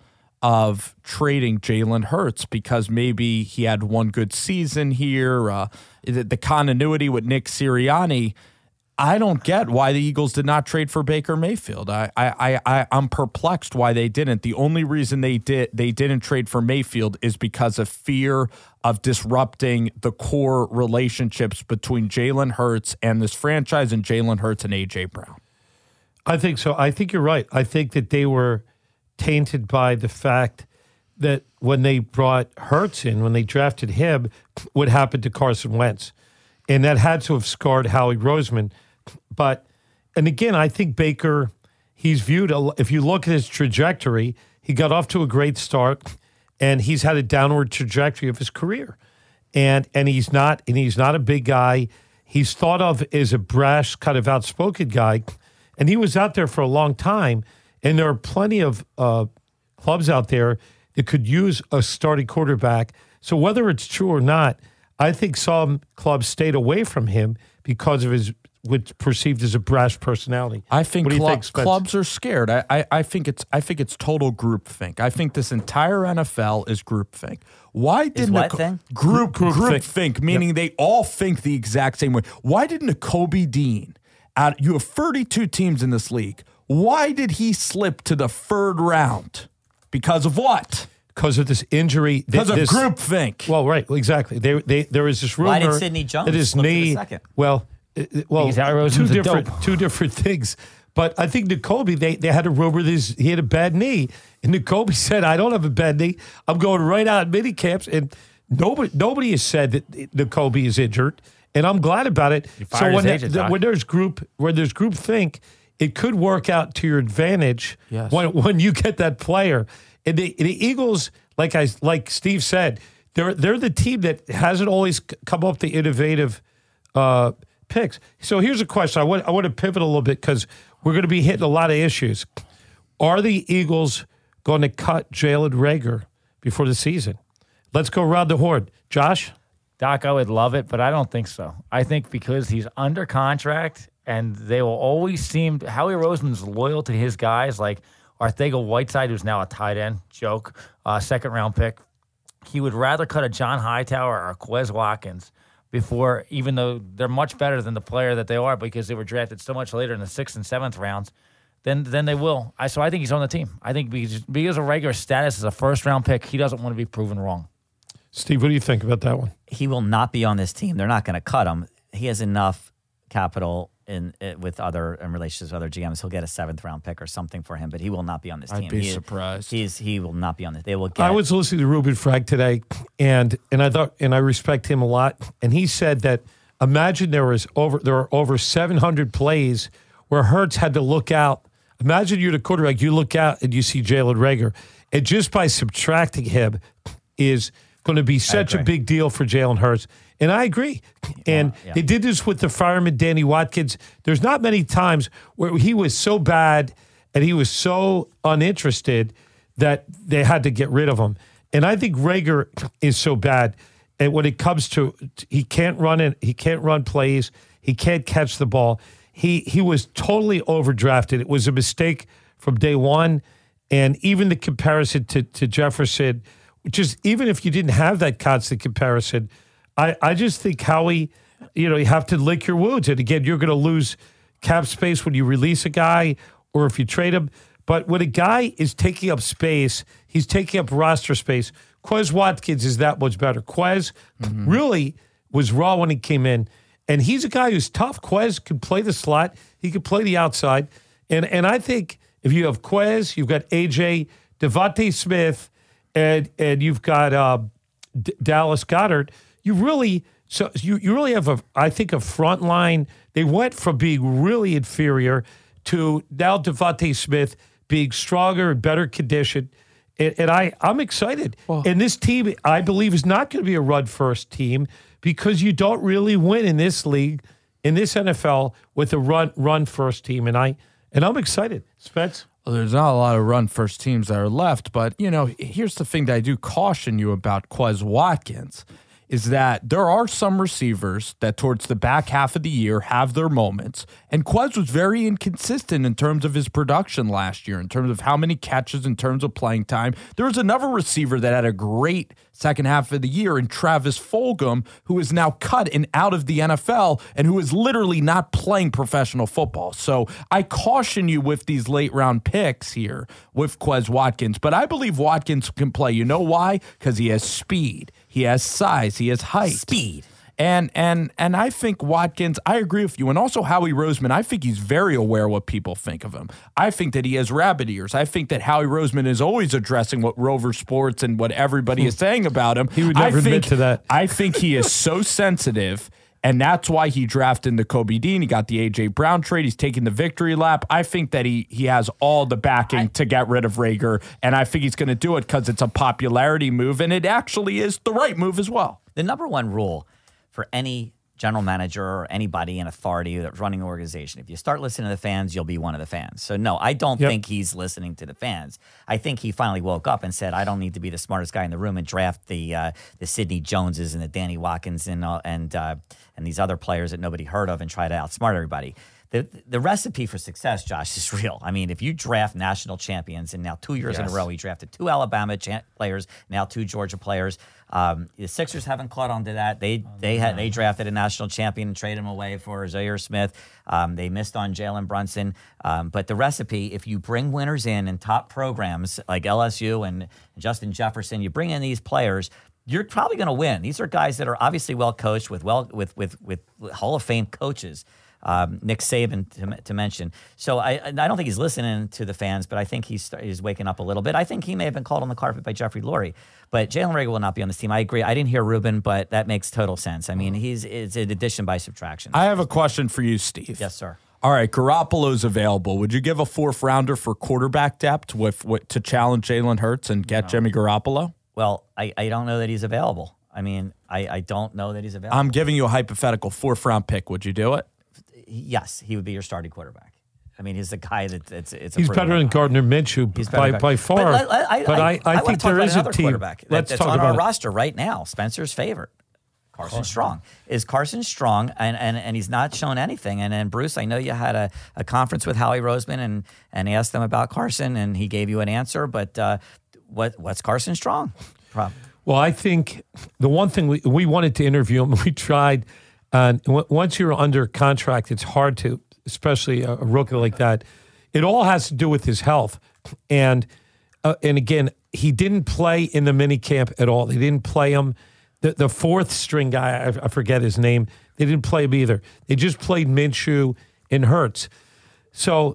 of trading Jalen Hurts because maybe he had one good season here. Uh, the, the continuity with Nick Sirianni, I don't get why the Eagles did not trade for Baker Mayfield. I, I, I, I'm perplexed why they didn't. The only reason they did they didn't trade for Mayfield is because of fear of disrupting the core relationships between Jalen Hurts and this franchise and Jalen Hurts and A J Brown. I think so. I think you're right. I think that they were tainted by the fact that when they brought Hurts in, when they drafted him, what happened to Carson Wentz. And that had to have scarred Howie Roseman. But, and again, I think Baker, he's viewed, a, if you look at his trajectory, he got off to a great start and he's had a downward trajectory of his career. And and he's not, and he's not a big guy. He's thought of as a brash, kind of outspoken guy. And he was out there for a long time. And there are plenty of uh, clubs out there that could use a starting quarterback. So whether it's true or not, I think some clubs stayed away from him because of his what's perceived as a brash personality. I think, what do you club, think, Spence? clubs are scared. I, I, I think it's I think it's total groupthink. I think this entire N F L is groupthink. Why didn't what Nico- thing? group Group- group groupthink. think? Meaning Yep. they all think the exact same way. Why didn't Kobe Dean? Out, you have thirty-two teams in this league. Why did he slip to the third round? Because of what? Because of this injury. Because of this, groupthink. Well, right, exactly. They, they, there is this rumor Why did Sidney Jones that his slip to the knee. second? Well, uh, well, Because Howie Roseman's two a different, dope. two different things. But I think N'Kobe, they they had a rumor that his- he had a bad knee, and N'Kobe said, "I don't have a bad knee. I'm going right out in mini camps." And nobody nobody has said that N'Kobe is injured, and I'm glad about it. You So fired when his the- agent, the- Doc. when there's group when there's group think, it could work out to your advantage Yes. when when you get that player. And the, the Eagles, like I like Steve said, they're they're the team that hasn't always c- come up with the innovative uh, picks. So here's a question. I want I want to pivot a little bit because we're going to be hitting a lot of issues. Are the Eagles going to cut Jalen Reagor before the season? Let's go around the horn. Josh? Doc, I would love it, but I don't think so. I think because he's under contract and they will always seem, Howie Roseman's loyal to his guys, like Arthego Whiteside, who's now a tight end, joke, uh, second round pick. He would rather cut a John Hightower or Quez Watkins before, even though they're much better than the player that they are because they were drafted so much later in the sixth and seventh rounds, then then they will. I So I think he's on the team. I think because, because of Reagor's status as a first round pick, he doesn't want to be proven wrong. Steve, what do you think about that one? He will not be on this team. They're not going to cut him. He has enough capital in, in with other in relationships with other G Ms. He'll get a seventh round pick or something for him, but he will not be on this I'd team. be he, surprised. He's he will not be on this. They will get. I was listening to Ruben Frag today, and and I thought, and I respect him a lot. And he said that imagine there was over there are over seven hundred plays where Hurts had to look out. Imagine you're the quarterback, you look out and you see Jalen Reagor, and just by subtracting him is going to be such a agree. big deal for Jalen Hurts. And I agree. And yeah. they did this with the fireman, Danny Watkins. There's not many times where he was so bad and he was so uninterested that they had to get rid of him. And I think Reagor is so bad. And when it comes to, he can't run it, he can't run plays, he can't catch the ball. He he was totally overdrafted. It was a mistake from day one. And even the comparison to, to Jefferson, which is, even if you didn't have that constant comparison, I, I just think Howie, you know, you have to lick your wounds. And again, you're going to lose cap space when you release a guy or if you trade him. But when a guy is taking up space, he's taking up roster space. Quez Watkins is that much better. Quez mm-hmm. really was raw when he came in. And he's a guy who's tough. Quez can play the slot. He can play the outside. And and I think if you have Quez, you've got A J, Devontae Smith, and and you've got uh, D- Dallas Goedert, you really so you, you really have a I think a front line. They went from being really inferior to now Devontae Smith being stronger and better conditioned. And, and I, I'm excited. Well, and this team, I believe, is not going to be a run-first team because you don't really win in this league, in this N F L, with a run run first team. And I and I'm excited. Spence? Well, there's not a lot of run first teams that are left, but you know, here's the thing that I do caution you about Quez Watkins is that there are some receivers that towards the back half of the year have their moments. And Quez was very inconsistent in terms of his production last year, in terms of how many catches, in terms of playing time. There was another receiver that had a great second half of the year in Travis Fulgham, who is now cut and out of the N F L and who is literally not playing professional football. So I caution you with these late round picks here with Quez Watkins. But I believe Watkins can play. You know why? Because he has speed. He has size. He has height. Speed. And and and I think Watkins, I agree with you. And also Howie Roseman, I think he's very aware what people think of him. I think that he has rabbit ears. I think that Howie Roseman is always addressing what Rover Sports and what everybody is saying about him. He would never I think, admit to that. I think he is so sensitive, and that's why he drafted the Kobe Dean. He got the A J. Brown trade. He's taking the victory lap. I think that he he has all the backing I, to get rid of Rager, and I think he's going to do it because it's a popularity move, and it actually is the right move as well. The number one rule for any general manager or anybody in authority that's running an organization, if you start listening to the fans, you'll be one of the fans. So, no, I don't yep. think he's listening to the fans. I think he finally woke up and said, I don't need to be the smartest guy in the room and draft the uh, the Sidney Joneses and the Danny Watkins and uh, and uh, and these other players that nobody heard of and try to outsmart everybody. The the recipe for success, Josh, is real. I mean, if you draft national champions, and now two years yes. in a row, he drafted two Alabama cha- players, now two Georgia players. Um, the Sixers haven't caught on to that. They they had they drafted a national champion and traded him away for Zaire Smith. Um, they missed on Jalen Brunson. Um, but the recipe, if you bring winners in and top programs like L S U and Justin Jefferson, you bring in these players, you're probably going to win. These are guys that are obviously well coached with well with with with Hall of Fame coaches. Um, Nick Saban to, to mention. So I I don't think he's listening to the fans, but I think he's he's waking up a little bit. I think he may have been called on the carpet by Jeffrey Lurie, but Jalen Rager will not be on this team. I agree. I didn't hear Ruben, but that makes total sense. I mean, he's it's an addition by subtraction. I have a question for you, Steve. Yes, sir. All right, Garoppolo's available. Would you give a fourth rounder for quarterback depth with, with to challenge Jalen Hurts and get no. Jimmy Garoppolo? Well, I, I don't know that he's available. I mean, I, I don't know that he's available. I'm giving you a hypothetical fourth round pick. Would you do it? Yes, he would be your starting quarterback. I mean, he's the guy that it's it's. He's better than Gardner Minshew he's by, by far. But, I, but I, I, I, I think there is a team. Quarterback that, that's on our it. roster right now. Spencer's favorite, Carson oh, Strong. Is Carson Strong, and, and, and he's not shown anything. And then Bruce, I know you had a, a conference with Howie Roseman and and asked them about Carson, and he gave you an answer. But uh, what what's Carson Strong? Problem. Well, I think the one thing we we wanted to interview him, we tried. And w- once you're under contract, it's hard to, especially a, a rookie like that. It all has to do with his health. And uh, and again, he didn't play in the mini camp at all. They didn't play him. The, the fourth string guy, I, I forget his name, they didn't play him either. They just played Minshew and Hurts. So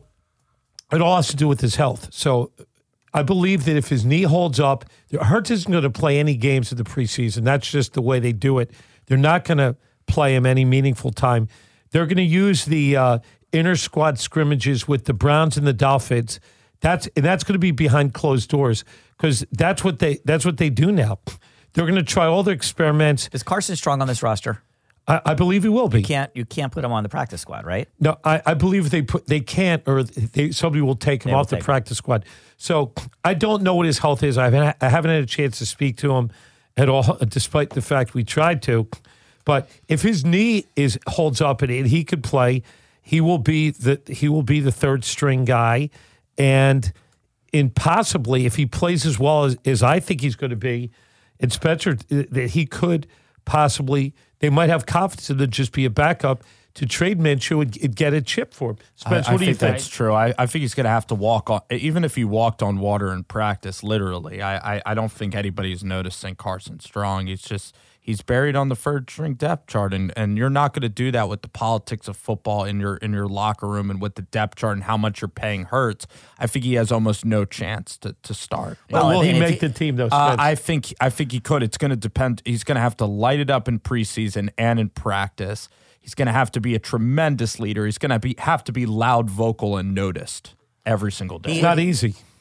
it all has to do with his health. So I believe that if his knee holds up, Hurts isn't going to play any games in the preseason. That's just the way they do it. They're not going to play him any meaningful time. They're going to use the uh, inter squad scrimmages with the Browns and the Dolphins. That's and that's going to be behind closed doors because that's what they that's what they do now. They're going to try all their experiments. Is Carson Strong on this roster? I, I believe he will be. You can't you can't put him on the practice squad, right? No, I, I believe they put they can't, or they, somebody will take him they off the practice him. squad. So I don't know what his health is. I haven't I haven't had a chance to speak to him at all, despite the fact we tried to. But if his knee is holds up and he could play, he will be the he will be the third string guy, and in possibly if he plays as well as, as I think he's going to be, and Spencer that he could possibly they might have confidence in to just be a backup to trade Minshew and, and get a chip for him. Spencer, I, I what do you think? think? That's true. I, I think he's going to have to walk on, even if he walked on water in practice, literally. I, I, I don't think anybody's noticing Carson Strong. He's just. He's buried on the third string depth chart, and, and you're not going to do that with the politics of football in your in your locker room and with the depth chart and how much you're paying Hurts. I think he has almost no chance to, to start. Well, will he make he, the team though? Uh, I think I think he could. It's going to depend. He's going to have to light it up in preseason and in practice. He's going to have to be a tremendous leader. He's going to be have to be loud, vocal, and noticed every single day. It's not easy.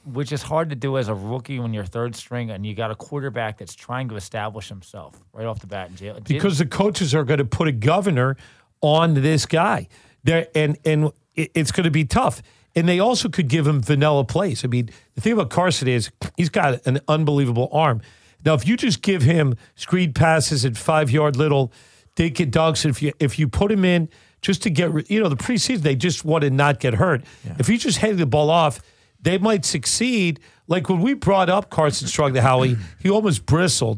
which is hard to do as a rookie when you're third string and you got a quarterback that's trying to establish himself right off the bat. In jail. Because the coaches are going to put a governor on this guy. There and and it's going to be tough. And they also could give him vanilla plays. I mean, the thing about Carson is he's got an unbelievable arm. Now, if you just give him screen passes at five-yard little dink and dunks, if you if you put him in just to get, you know, the preseason, they just want to not get hurt. Yeah. If you just hand the ball off, they might succeed. Like when we brought up Carson Strong to Howie, he almost bristled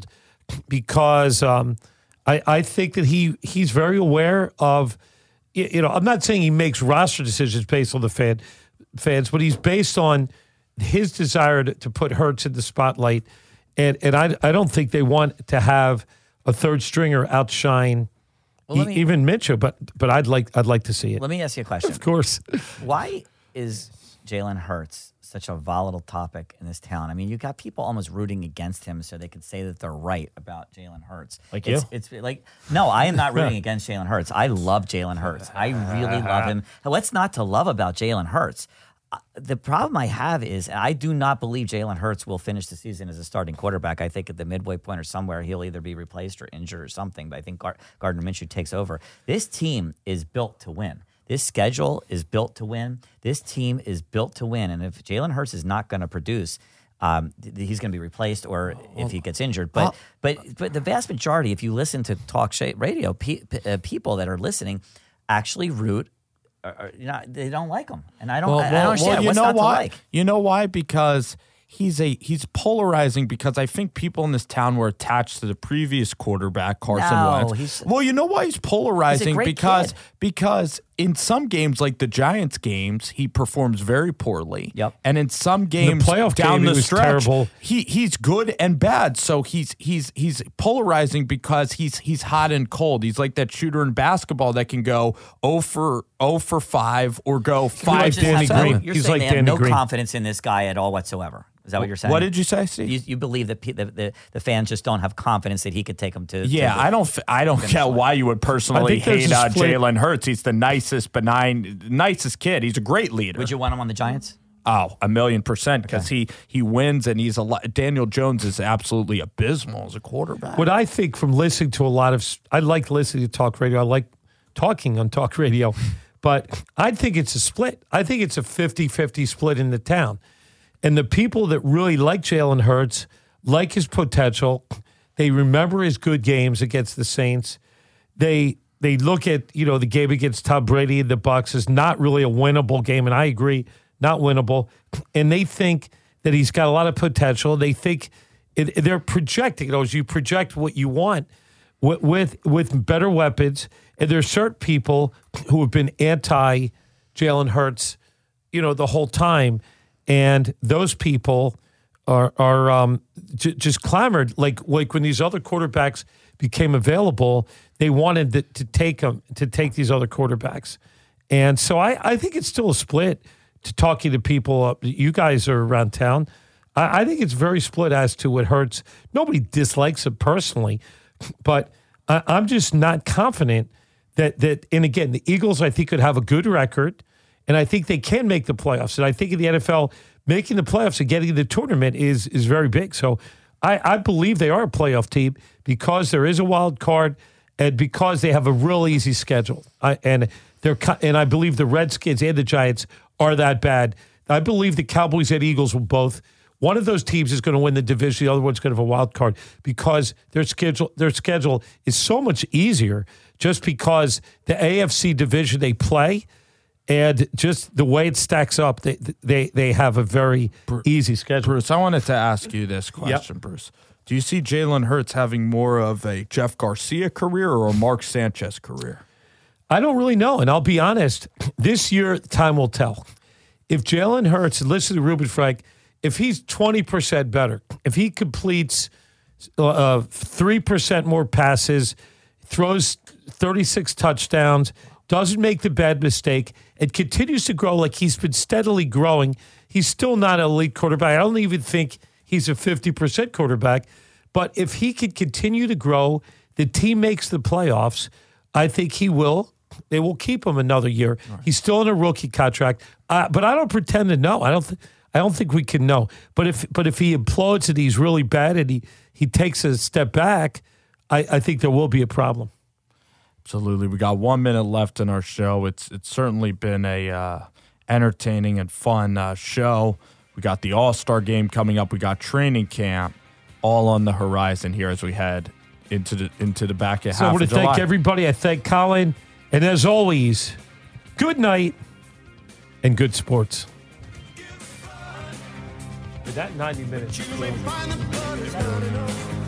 because um, I, I think that he he's very aware of, you know, I'm not saying he makes roster decisions based on the fan fans, but he's based on his desire to, to put Hurts in the spotlight. And and I I don't think they want to have a third stringer outshine well, e- me, even Minshew, but but I'd like I'd like to see it. Let me ask you a question. Of course. Why is Jalen Hurts such a volatile topic in this town? I mean, you got people almost rooting against him so they could say that they're right about Jalen Hurts. Like it's, you? It's like, no, I am not rooting against Jalen Hurts. I love Jalen Hurts. I really love him. What's not to love about Jalen Hurts? The problem I have is I do not believe Jalen Hurts will finish the season as a starting quarterback. I think at the midway point or somewhere he'll either be replaced or injured or something, but I think Gar- Gardner Minshew takes over. This team is built to win. This schedule is built to win. This team is built to win. And if Jalen Hurts is not going to produce, um, th- he's going to be replaced or if he gets injured. But but but the vast majority, if you listen to talk radio, pe- p- uh, people that are listening actually root. Or, you know, they don't like him, and I don't. Well, I, I don't well, understand. well, you What's know not why? to like? You know why? Because he's a he's polarizing. Because I think people in this town were attached to the previous quarterback, Carson No, Wentz. he's- well, you know why he's polarizing? He's a great because kid. because in some games, like the Giants games, he performs very poorly. Yep. And in some games, playoff down game, the he was stretch, terrible. he he's good and bad. So he's he's he's polarizing because he's he's hot and cold. He's like that shooter in basketball that can go oh for oh for five or go five Just for Danny have- seven. Green. You're He's saying like they have Danny no Green. confidence in this guy at all whatsoever. Is that what you're saying? What did you say, Steve? You, you believe that pe- the, the the fans just don't have confidence that he could take them to? Yeah, to the, I don't. f- I don't get why you would personally I think there's hate a uh, split. Jalen Hurts. He's the nicest, benign, nicest kid. He's a great leader. Would you want him on the Giants? Oh, a million percent because he he wins and he's a lot. Daniel Jones is absolutely abysmal as a quarterback. What I think from listening to a lot of, I like listening to talk radio. I like talking on talk radio, but I think it's a split. I think it's a fifty-fifty split in the town. And the people that really like Jalen Hurts, like his potential, they remember his good games against the Saints. They they look at, you know, the game against Tom Brady and the Bucs as not really a winnable game, and I agree, not winnable. And they think that he's got a lot of potential. They think it, they're projecting, you know, as you project what you want with, with with better weapons. And there's certain people who have been anti Jalen Hurts, you know, the whole time. And those people are are um, j- just clamored like like when these other quarterbacks became available, they wanted to, to take them to take these other quarterbacks, and so I, I think it's still a split. To talking to people, uh, you guys are around town. I, I think it's very split as to what Hurts. Nobody dislikes him personally, but I, I'm just not confident that that. And again, the Eagles I think could have a good record. And I think they can make the playoffs. And I think in the N F L, making the playoffs and getting to the tournament is is very big. So I, I believe they are a playoff team because there is a wild card and because they have a real easy schedule. I, and they're and I believe the Redskins and the Giants are that bad. I believe the Cowboys and Eagles will both. One of those teams is going to win the division. The other one's going to have a wild card because their schedule their schedule is so much easier just because the A F C division they play. And just the way it stacks up, they they they have a very easy schedule. Bruce, I wanted to ask you this question, yep. Bruce. Do you see Jalen Hurts having more of a Jeff Garcia career or a Mark Sanchez career? I don't really know, and I'll be honest. This year, time will tell. If Jalen Hurts, and listen to Ruben Frank, if he's twenty percent better, if he completes uh, three percent more passes, throws thirty-six touchdowns, doesn't make the bad mistake, and continues to grow like he's been steadily growing. He's still not an elite quarterback. I don't even think he's a fifty percent quarterback. But if he can continue to grow, the team makes the playoffs, I think he will. They will keep him another year. Right. He's still in a rookie contract. Uh, but I don't pretend to know. I don't. Th- I don't think we can know. But if but if he implodes and he's really bad and he, he takes a step back, I, I think there will be a problem. Absolutely. We got one minute left in our show. It's it's certainly been a uh, entertaining and fun uh, show. We got the All-Star game coming up. We got training camp all on the horizon here as we head into the into the back of so half I want of to July. thank everybody. I thank colin. And as always, good night and good sports. With that ninety minutes.